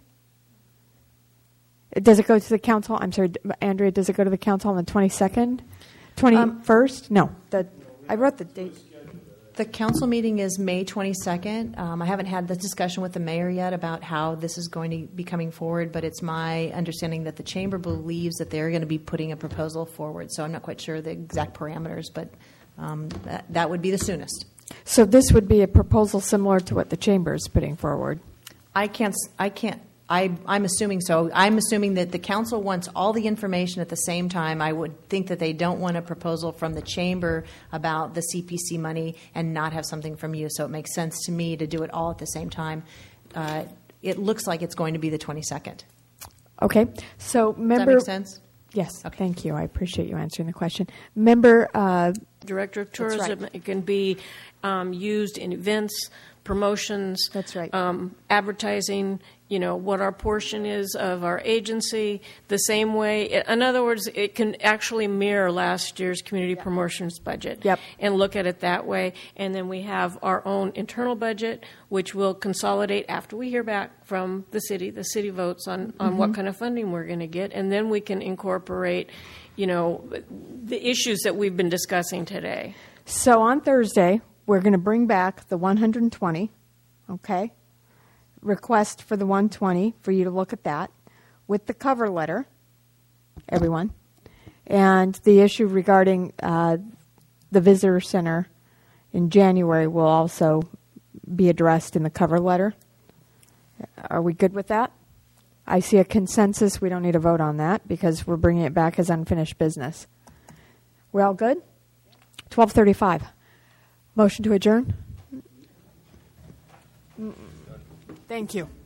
Does it go to the council? I'm sorry, Andrea. Does it go to the council on the twenty-second, twenty-first? No, the. I wrote the date. The council meeting is May twenty-second. Um, I haven't had this discussion with the mayor yet about how this is going to be coming forward, but it's my understanding that the chamber believes that they're going to be putting a proposal forward. So I'm not quite sure the exact parameters, but um, that, that would be the soonest. So this would be a proposal similar to what the chamber is putting forward. I can't. s- I can't. I, I'm assuming so. I'm assuming that the council wants all the information at the same time. I would think that they don't want a proposal from the chamber about the C P C money and not have something from you. So it makes sense to me to do it all at the same time. Uh, it looks like it's going to be the twenty-second. Okay. So Does member. that make sense? Yes. Okay. Thank you. I appreciate you answering the question. Member. Uh, Director of That's right. Tourism. It can be um, used in events, promotions. That's right. Um, advertising, you know, what our portion is of our agency, the same way. In other words, it can actually mirror last year's community promotions budget. Yep. And look at it that way. And then we have our own internal budget, which will consolidate after we hear back from the city. The city votes on, on Mm-hmm. what kind of funding we're going to get. And then we can incorporate, you know, the issues that we've been discussing today. so on Thursday, we're going to bring back the one hundred twenty. Okay. Request for the one hundred twenty for you to look at that with the cover letter, everyone, and the issue regarding uh, the visitor center in January will also be addressed in the cover letter. Are we good with that? I see a consensus. We don't need a vote on that because we're bringing it back as unfinished business. We all good? twelve thirty-five. Motion to adjourn? Thank you.